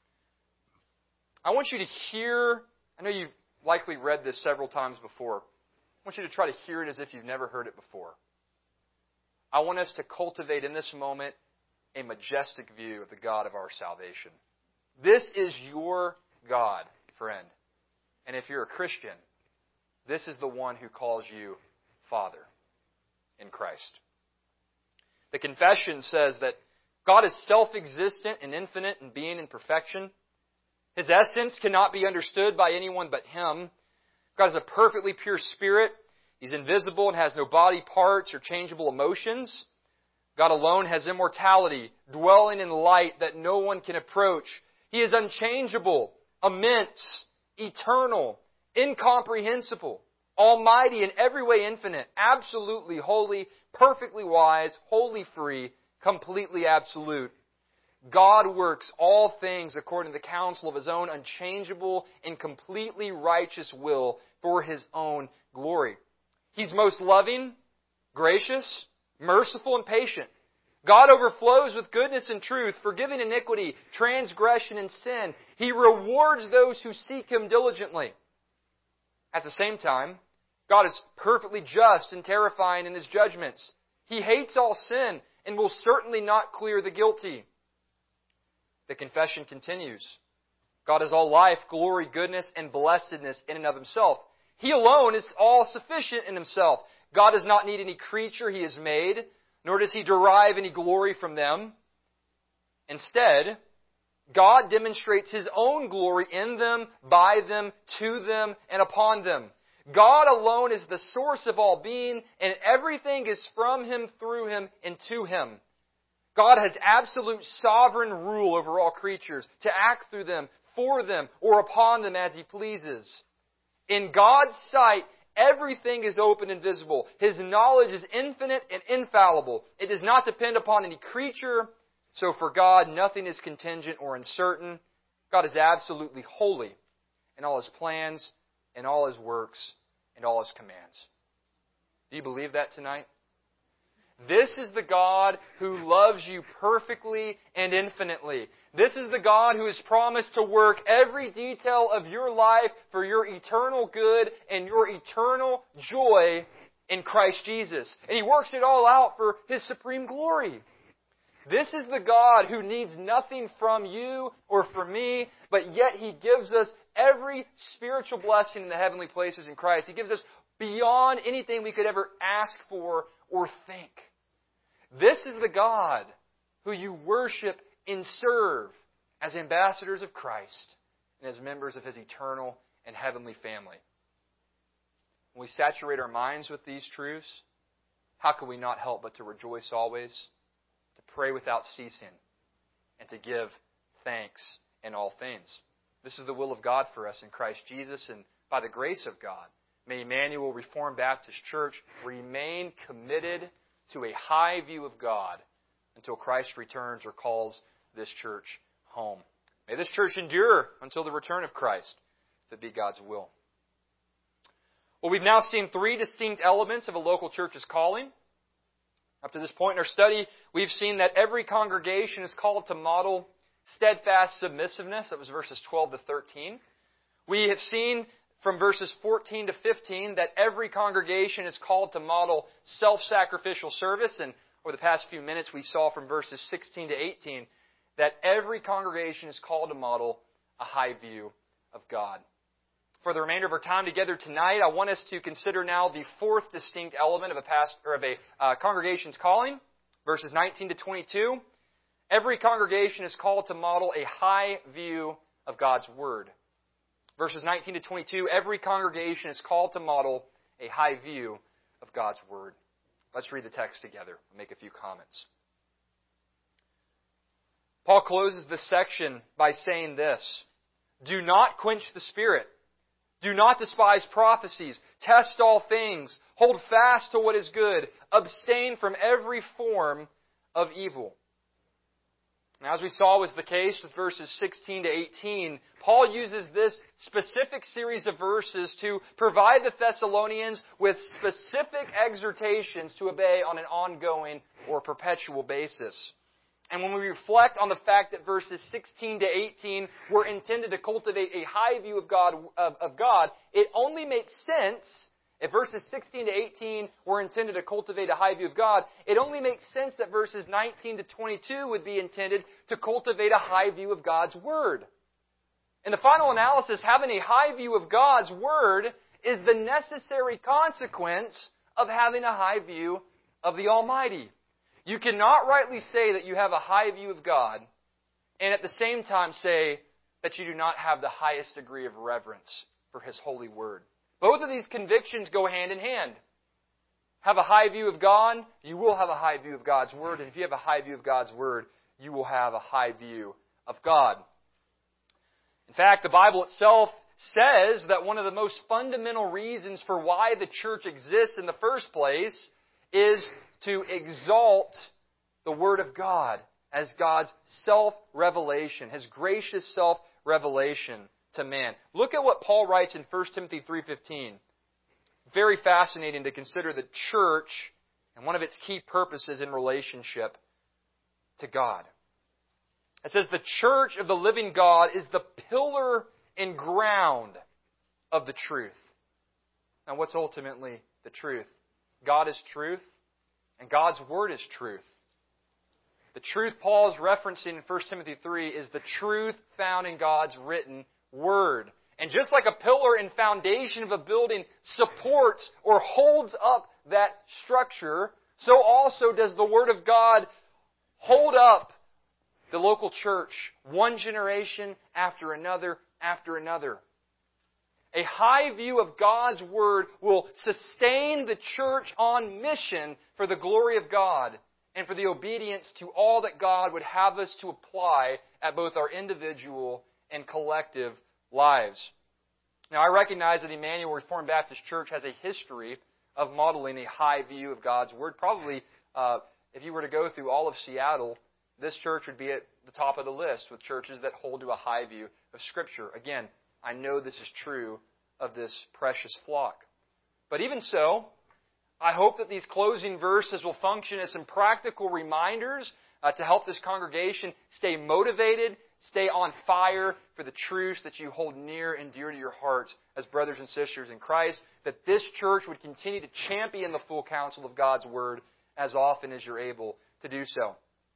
I want you to hear, I know you've likely read this several times before. I want you to try to hear it as if you've never heard it before. I want us to cultivate in this moment a majestic view of the God of our salvation. This is your God, friend. And if you're a Christian, this is the one who calls you Father in Christ. The confession says that God is self-existent and infinite in being and perfection. His essence cannot be understood by anyone but Him. God is a perfectly pure spirit. He's invisible and has no body parts or changeable emotions. God alone has immortality, dwelling in light that no one can approach. He is unchangeable, immense, eternal, incomprehensible, almighty, in every way infinite, absolutely holy, perfectly wise, wholly free, completely absolute. God works all things according to the counsel of His own unchangeable and completely righteous will for His own glory. He's most loving, gracious, merciful, and patient. God overflows with goodness and truth, forgiving iniquity, transgression, and sin. He rewards those who seek Him diligently. At the same time, God is perfectly just and terrifying in His judgments. He hates all sin and will certainly not clear the guilty. The confession continues. God is all life, glory, goodness, and blessedness in and of Himself. He alone is all sufficient in Himself. God does not need any creature He has made, nor does He derive any glory from them. Instead, God demonstrates His own glory in them, by them, to them, and upon them. God alone is the source of all being, and everything is from Him, through Him, and to Him. God has absolute sovereign rule over all creatures, to act through them, for them, or upon them as He pleases. In God's sight, everything is open and visible. His knowledge is infinite and infallible. It does not depend upon any creature. So for God, nothing is contingent or uncertain. God is absolutely holy in all His plans, in all His works, and all His commands. Do you believe that tonight? This is the God who loves you perfectly and infinitely. This is the God who has promised to work every detail of your life for your eternal good and your eternal joy in Christ Jesus. And He works it all out for His supreme glory. This is the God who needs nothing from you or from me, but yet He gives us every spiritual blessing in the heavenly places in Christ. He gives us beyond anything we could ever ask for or think. This is the God who you worship and serve as ambassadors of Christ and as members of His eternal and heavenly family. When we saturate our minds with these truths, how can we not help but to rejoice always, to pray without ceasing, and to give thanks in all things? This is the will of God for us in Christ Jesus, and by the grace of God, may Emmanuel Reformed Baptist Church remain committed to a high view of God until Christ returns or calls this church home. May this church endure until the return of Christ, if it be God's will. Well, we've now seen three distinct elements of a local church's calling. Up to this point in our study, we've seen that every congregation is called to model steadfast submissiveness. That was verses 12 to 13. We have seen from verses 14 to 15 that every congregation is called to model self-sacrificial service. And over the past few minutes, we saw from verses 16 to 18 that every congregation is called to model a high view of God. For the remainder of our time together tonight, I want us to consider now the fourth distinct element of a congregation's calling, verses 19 to 22. Every congregation is called to model a high view of God's Word. Verses 19 to 22, every congregation is called to model a high view of God's Word. Let's read the text together and make a few comments. Paul closes this section by saying this: do not quench the Spirit. Do not despise prophecies. Test all things. Hold fast to what is good. Abstain from every form of evil. Now, as we saw was the case with verses 16 to 18, Paul uses this specific series of verses to provide the Thessalonians with specific exhortations to obey on an ongoing or perpetual basis. And when we reflect on the fact that verses 16 to 18 were intended to cultivate a high view of God, it only makes sense. If verses 16 to 18 were intended to cultivate a high view of God, it only makes sense that verses 19 to 22 would be intended to cultivate a high view of God's Word. In the final analysis, having a high view of God's Word is the necessary consequence of having a high view of the Almighty. You cannot rightly say that you have a high view of God and at the same time say that you do not have the highest degree of reverence for His holy Word. Both of these convictions go hand in hand. Have a high view of God, you will have a high view of God's Word. And if you have a high view of God's Word, you will have a high view of God. In fact, the Bible itself says that one of the most fundamental reasons for why the church exists in the first place is to exalt the Word of God as God's self-revelation, His gracious self-revelation to man. Look at what Paul writes in 1 Timothy 3:15. Very fascinating to consider the church and one of its key purposes in relationship to God. It says, the church of the living God is the pillar and ground of the truth. Now, what's ultimately the truth? God is truth, and God's Word is truth. The truth Paul is referencing in 1 Timothy 3 is the truth found in God's written Word. And just like a pillar and foundation of a building supports or holds up that structure, so also does the Word of God hold up the local church, one generation after another after another. A high view of God's Word will sustain the church on mission for the glory of God and for the obedience to all that God would have us to apply at both our individual and collective lives. Now, I recognize that Emmanuel Reformed Baptist Church has a history of modeling a high view of God's Word. Probably, if you were to go through all of Seattle, this church would be at the top of the list with churches that hold to a high view of Scripture. Again, I know this is true of this precious flock. But even so, I hope that these closing verses will function as some practical reminders to help this congregation stay motivated, stay on fire for the truths that you hold near and dear to your hearts as brothers and sisters in Christ, that this church would continue to champion the full counsel of God's Word as often as you're able to do so.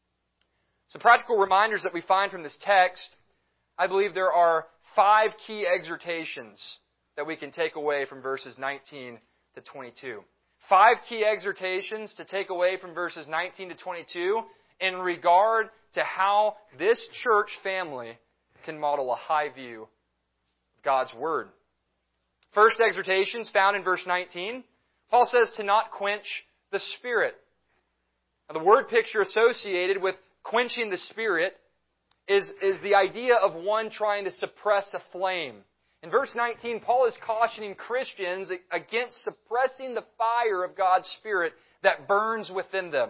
Some practical reminders that we find from this text. I believe there are 5 key exhortations that we can take away from verses 19 to 22. 5 key exhortations to take away from verses 19 to 22 in regard to how this church family can model a high view of God's Word. First exhortation is found in verse 19. Paul says to not quench the Spirit. Now, the word picture associated with quenching the Spirit is the idea of one trying to suppress a flame. In verse 19, Paul is cautioning Christians against suppressing the fire of God's Spirit that burns within them.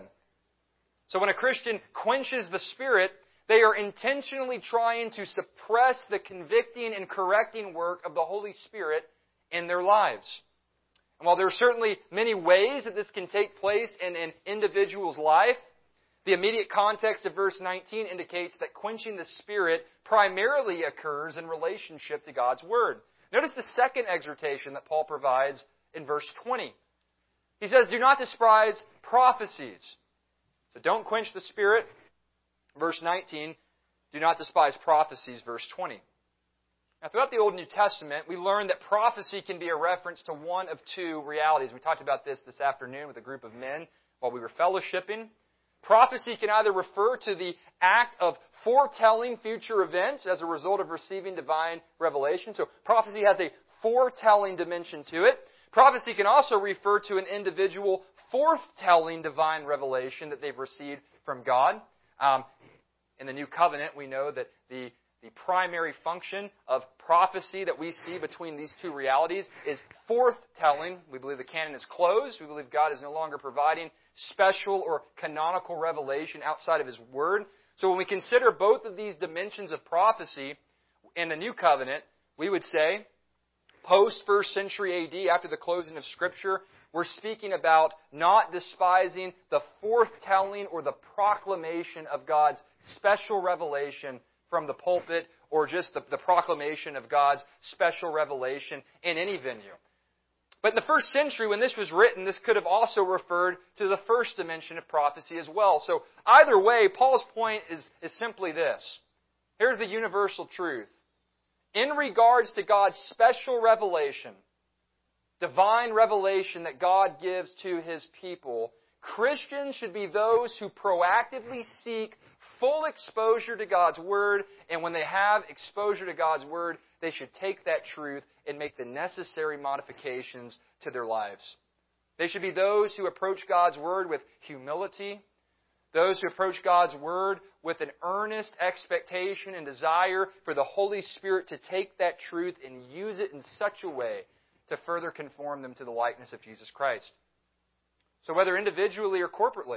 So when a Christian quenches the Spirit, they are intentionally trying to suppress the convicting and correcting work of the Holy Spirit in their lives. And while there are certainly many ways that this can take place in an individual's life, the immediate context of verse 19 indicates that quenching the Spirit primarily occurs in relationship to God's Word. Notice the second exhortation that Paul provides in verse 20. He says, do not despise prophecies. So don't quench the Spirit. Verse 19, do not despise prophecies. Verse 20. Now, throughout the Old and New Testament, we learn that prophecy can be a reference to one of 2 realities. We talked about this afternoon with a group of men while we were fellowshipping. Prophecy can either refer to the act of foretelling future events as a result of receiving divine revelation. So prophecy has a foretelling dimension to it. Prophecy can also refer to an individual forthtelling divine revelation that they've received from God. In the New Covenant, we know that the primary function of prophecy that we see between these 2 realities is forthtelling. We believe the canon is closed. We believe God is no longer providing special or canonical revelation outside of His Word. So when we consider both of these dimensions of prophecy in the New Covenant, we would say, post-1st century AD, after the closing of Scripture, we're speaking about not despising the forthtelling or the proclamation of God's special revelation from the pulpit, or just the proclamation of God's special revelation in any venue. But in the first century, when this was written, this could have also referred to the first dimension of prophecy as well. So either way, Paul's point is simply this. Here's the universal truth. In regards to God's special revelation, divine revelation that God gives to His people, Christians should be those who proactively seek full exposure to God's Word, and when they have exposure to God's Word, they should take that truth and make the necessary modifications to their lives. They should be those who approach God's Word with humility, those who approach God's Word with an earnest expectation and desire for the Holy Spirit to take that truth and use it in such a way to further conform them to the likeness of Jesus Christ. So whether individually or corporately,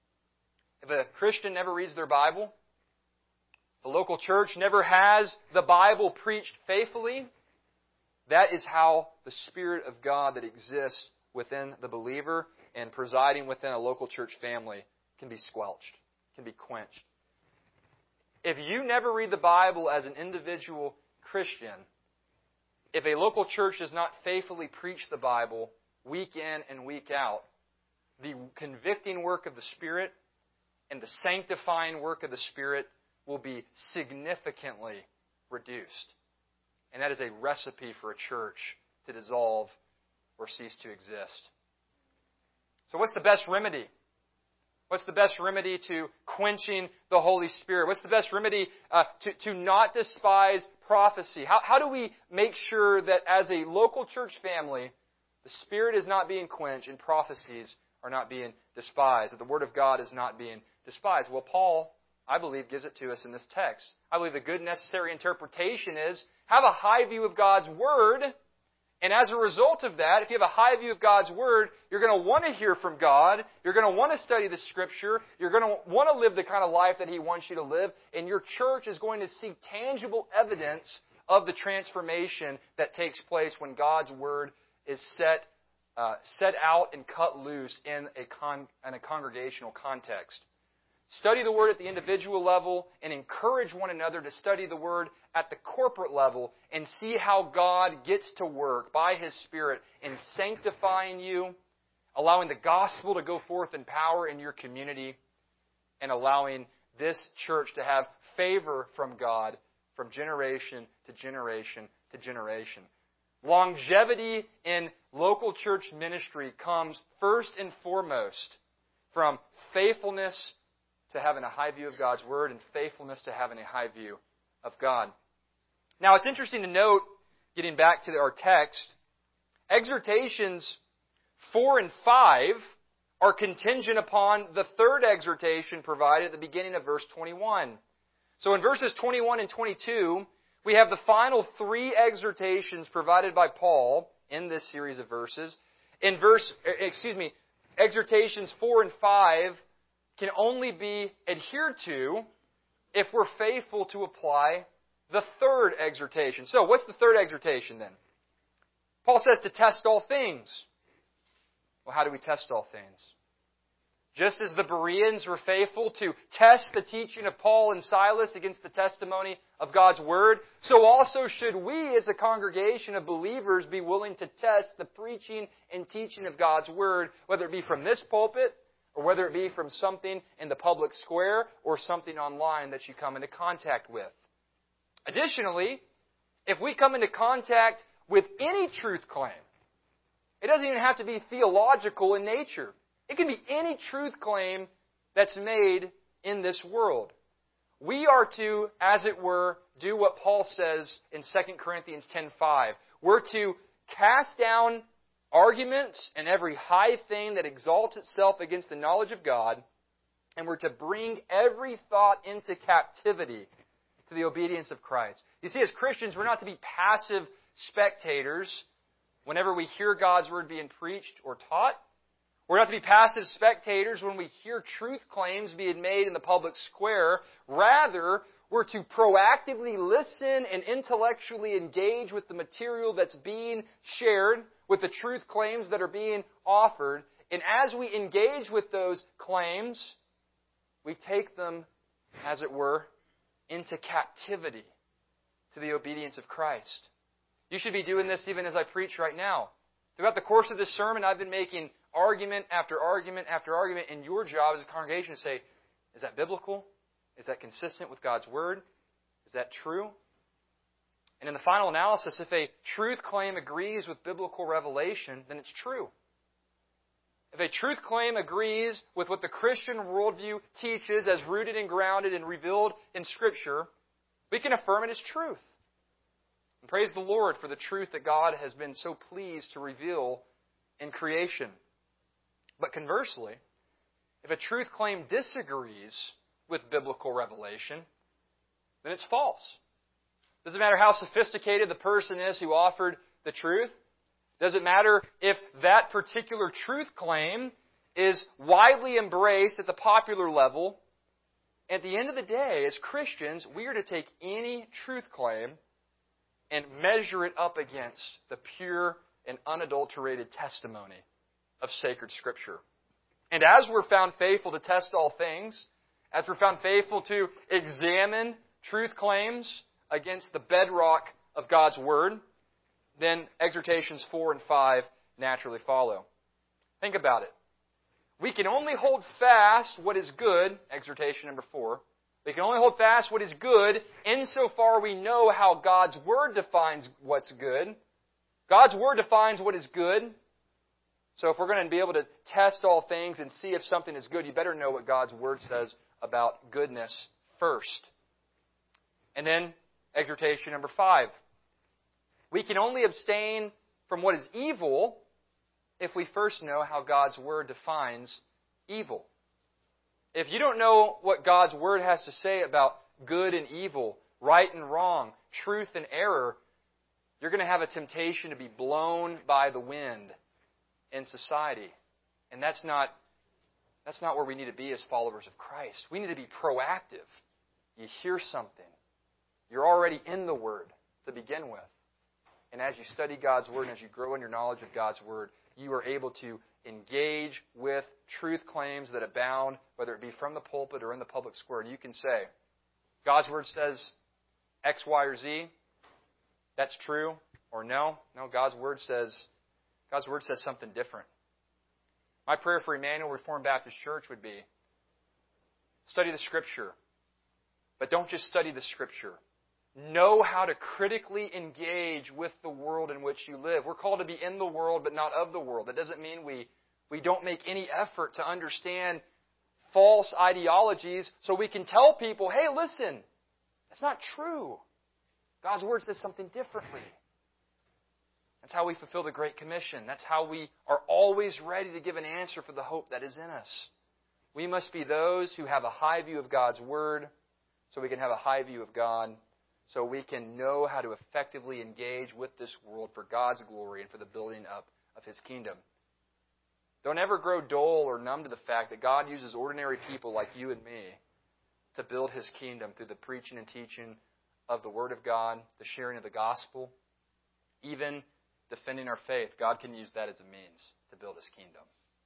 if a Christian never reads their Bible, if a local church never has the Bible preached faithfully, that is how the Spirit of God that exists within the believer and presiding within a local church family can be squelched, can be quenched. If you never read the Bible as an individual Christian, if a local church does not faithfully preach the Bible week in and week out, the convicting work of the Spirit and the sanctifying work of the Spirit will be significantly reduced. And that is a recipe for a church to dissolve or cease to exist. So what's the best remedy? What's the best remedy to quenching the Holy Spirit? What's the best remedy to not despise prophecy? How do we make sure that as a local church family, the Spirit is not being quenched and prophecies are not being despised, that the Word of God is not being despised? Well, Paul, I believe, gives it to us in this text. I believe the good necessary interpretation is have a high view of God's Word. And as a result of that, if you have a high view of God's Word, you're going to want to hear from God. You're going to want to study the Scripture. You're going to want to live the kind of life that He wants you to live. And your church is going to see tangible evidence of the transformation that takes place when God's Word is set out and cut loose in a congregational context. Study the Word at the individual level and encourage one another to study the Word at the corporate level and see how God gets to work by His Spirit in sanctifying you, allowing the gospel to go forth in power in your community, and allowing this church to have favor from God from generation to generation to generation. Longevity in local church ministry comes first and foremost from faithfulness to having a high view of God's Word and faithfulness to having a high view of God. Now, it's interesting to note, getting back to our text, exhortations 4 and 5 are contingent upon the third exhortation provided at the beginning of verse 21. So in verses 21 and 22, we have the final three exhortations provided by Paul in this series of verses. Exhortations 4 and 5 can only be adhered to if we're faithful to apply the third exhortation. So, what's the third exhortation then? Paul says to test all things. Well, how do we test all things? Just as the Bereans were faithful to test the teaching of Paul and Silas against the testimony of God's Word, so also should we as a congregation of believers be willing to test the preaching and teaching of God's Word, whether it be from this pulpit or whether it be from something in the public square or something online that you come into contact with. Additionally, if we come into contact with any truth claim, it doesn't even have to be theological in nature. It can be any truth claim that's made in this world. We are to, as it were, do what Paul says in 2 Corinthians 10:5. We're to cast down arguments and every high thing that exalts itself against the knowledge of God, and we're to bring every thought into captivity to the obedience of Christ. You see, as Christians, we're not to be passive spectators whenever we hear God's Word being preached or taught. We're not to be passive spectators when we hear truth claims being made in the public square. Rather, we're to proactively listen and intellectually engage with the material that's being shared, with the truth claims that are being offered. And as we engage with those claims, we take them, as it were, into captivity to the obedience of Christ. You should be doing this even as I preach right now. Throughout the course of this sermon, I've been making argument after argument after argument, and your job as a congregation to say, is that biblical? Is that consistent with God's Word? Is that true? And in the final analysis, if a truth claim agrees with biblical revelation, then it's true. If a truth claim agrees with what the Christian worldview teaches as rooted and grounded and revealed in Scripture, we can affirm it as truth. And praise the Lord for the truth that God has been so pleased to reveal in creation. But conversely, if a truth claim disagrees with biblical revelation, then it's false. Doesn't matter how sophisticated the person is who offered the truth. Doesn't matter if that particular truth claim is widely embraced at the popular level. At the end of the day, as Christians, we are to take any truth claim and measure it up against the pure and unadulterated testimony of sacred Scripture. And as we're found faithful to test all things, as we're found faithful to examine truth claims against the bedrock of God's Word, then exhortations 4 and 5 naturally follow. Think about it. We can only hold fast what is good, exhortation number 4. We can only hold fast what is good insofar we know how God's Word defines what's good. God's Word defines what is good. So if we're going to be able to test all things and see if something is good, you better know what God's Word says about goodness first. And then, exhortation number 5. We can only abstain from what is evil if we first know how God's Word defines evil. If you don't know what God's Word has to say about good and evil, right and wrong, truth and error, you're going to have a temptation to be blown by the wind in society. And that's not where we need to be as followers of Christ. We need to be proactive. You hear something. You're already in the Word to begin with. And as you study God's Word and as you grow in your knowledge of God's Word, you are able to engage with truth claims that abound, whether it be from the pulpit or in the public square. And you can say, God's Word says X, Y, or Z. That's true. Or no, God's Word says something different. My prayer for Emmanuel Reformed Baptist Church would be, study the Scripture. But don't just study the Scripture. Know how to critically engage with the world in which you live. We're called to be in the world, but not of the world. That doesn't mean we don't make any effort to understand false ideologies so we can tell people, hey, listen, that's not true. God's Word says something differently. That's how we fulfill the Great Commission. That's how we are always ready to give an answer for the hope that is in us. We must be those who have a high view of God's Word so we can have a high view of God, so we can know how to effectively engage with this world for God's glory and for the building up of His kingdom. Don't ever grow dull or numb to the fact that God uses ordinary people like you and me to build His kingdom through the preaching and teaching of the Word of God, the sharing of the gospel, even defending our faith. God can use that as a means to build His kingdom.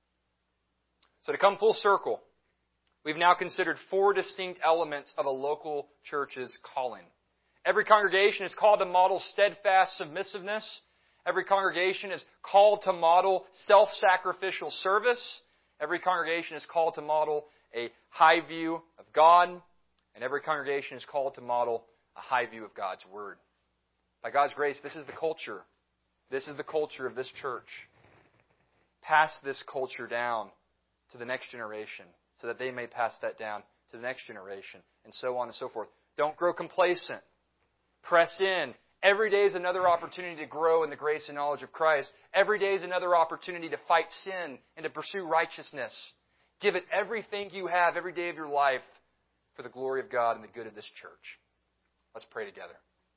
So to come full circle, we've now considered 4 distinct elements of a local church's calling. Every congregation is called to model steadfast submissiveness. Every congregation is called to model self-sacrificial service. Every congregation is called to model a high view of God. And every congregation is called to model a high view of God's Word. By God's grace, this is the culture. This is the culture of this church. Pass this culture down to the next generation so that they may pass that down to the next generation, and so on and so forth. Don't grow complacent. Press in. Every day is another opportunity to grow in the grace and knowledge of Christ. Every day is another opportunity to fight sin and to pursue righteousness. Give it everything you have every day of your life for the glory of God and the good of this church. Let's pray together.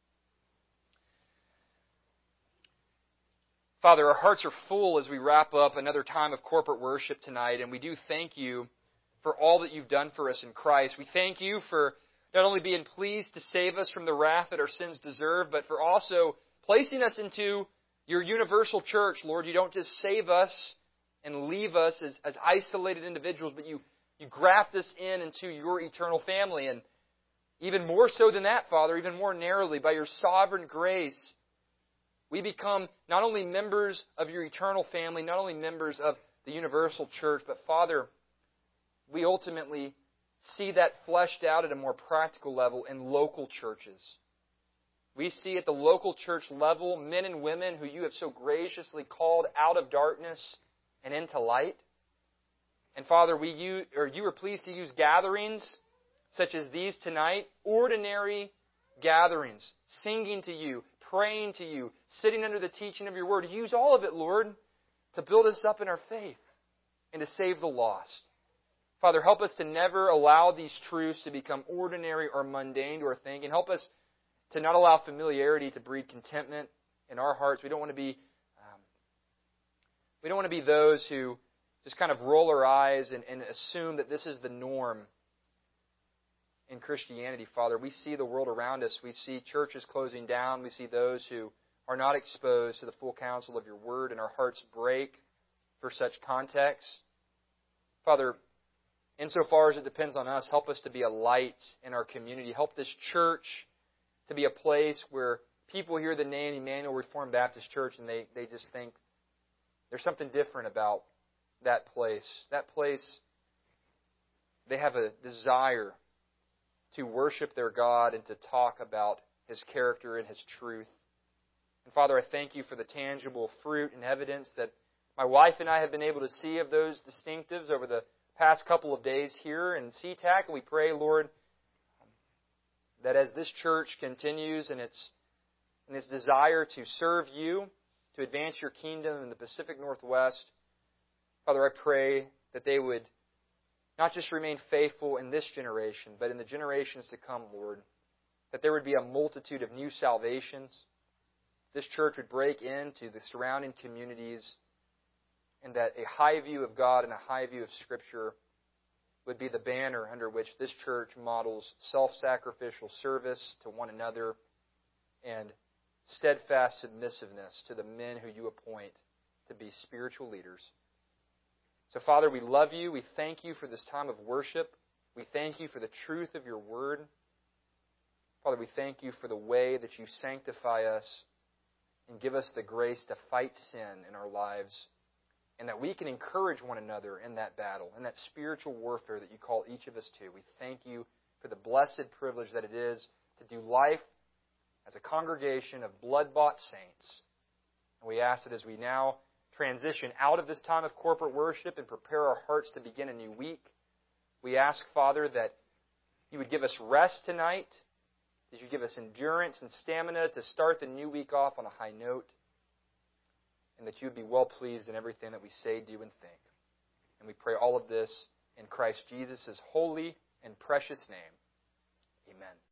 Father, our hearts are full as we wrap up another time of corporate worship tonight, and we do thank You for all that You've done for us in Christ. We thank You for not only being pleased to save us from the wrath that our sins deserve, but for also placing us into Your universal church. Lord, You don't just save us and leave us as isolated individuals, but You graft us into Your eternal family. And even more so than that, Father, even more narrowly, by Your sovereign grace, we become not only members of Your eternal family, not only members of the universal church, but Father, we ultimately see that fleshed out at a more practical level in local churches. We see at the local church level men and women who You have so graciously called out of darkness and into light. And Father, You are pleased to use gatherings such as these tonight, ordinary gatherings, singing to You, praying to You, sitting under the teaching of Your Word. Use all of it, Lord, to build us up in our faith and to save the lost. Father, help us to never allow these truths to become ordinary or mundane to our thinking. Help us to not allow familiarity to breed contentment in our hearts. We don't want to be those who just kind of roll our eyes and assume that this is the norm in Christianity, Father. We see the world around us. We see churches closing down. We see those who are not exposed to the full counsel of Your Word, and our hearts break for such context. Father, insofar as it depends on us, help us to be a light in our community. Help this church to be a place where people hear the name Emmanuel Reformed Baptist Church and they just think there's something different about that place. That place, they have a desire to worship their God and to talk about His character and His truth. And Father, I thank You for the tangible fruit and evidence that my wife and I have been able to see of those distinctives over the past couple of days here in SeaTac. And we pray, Lord, that as this church continues in its desire to serve You, to advance Your kingdom in the Pacific Northwest, Father, I pray that they would not just remain faithful in this generation, but in the generations to come, Lord. that there would be a multitude of new salvations. This church would break into the surrounding communities, and that a high view of God and a high view of Scripture would be the banner under which this church models self-sacrificial service to one another and steadfast submissiveness to the men who you appoint to be spiritual leaders. So, Father, we love you. We thank you for this time of worship. We thank you for the truth of your word. Father, we thank you for the way that you sanctify us and give us the grace to fight sin in our lives, and that we can encourage one another in that battle, in that spiritual warfare that you call each of us to. We thank you for the blessed privilege that it is to do life as a congregation of blood-bought saints. And we ask that as we now transition out of this time of corporate worship and prepare our hearts to begin a new week, we ask, Father, that you would give us rest tonight, that you give us endurance and stamina to start the new week off on a high note, and that you would be well pleased in everything that we say, do, and think. And we pray all of this in Christ Jesus' holy and precious name. Amen.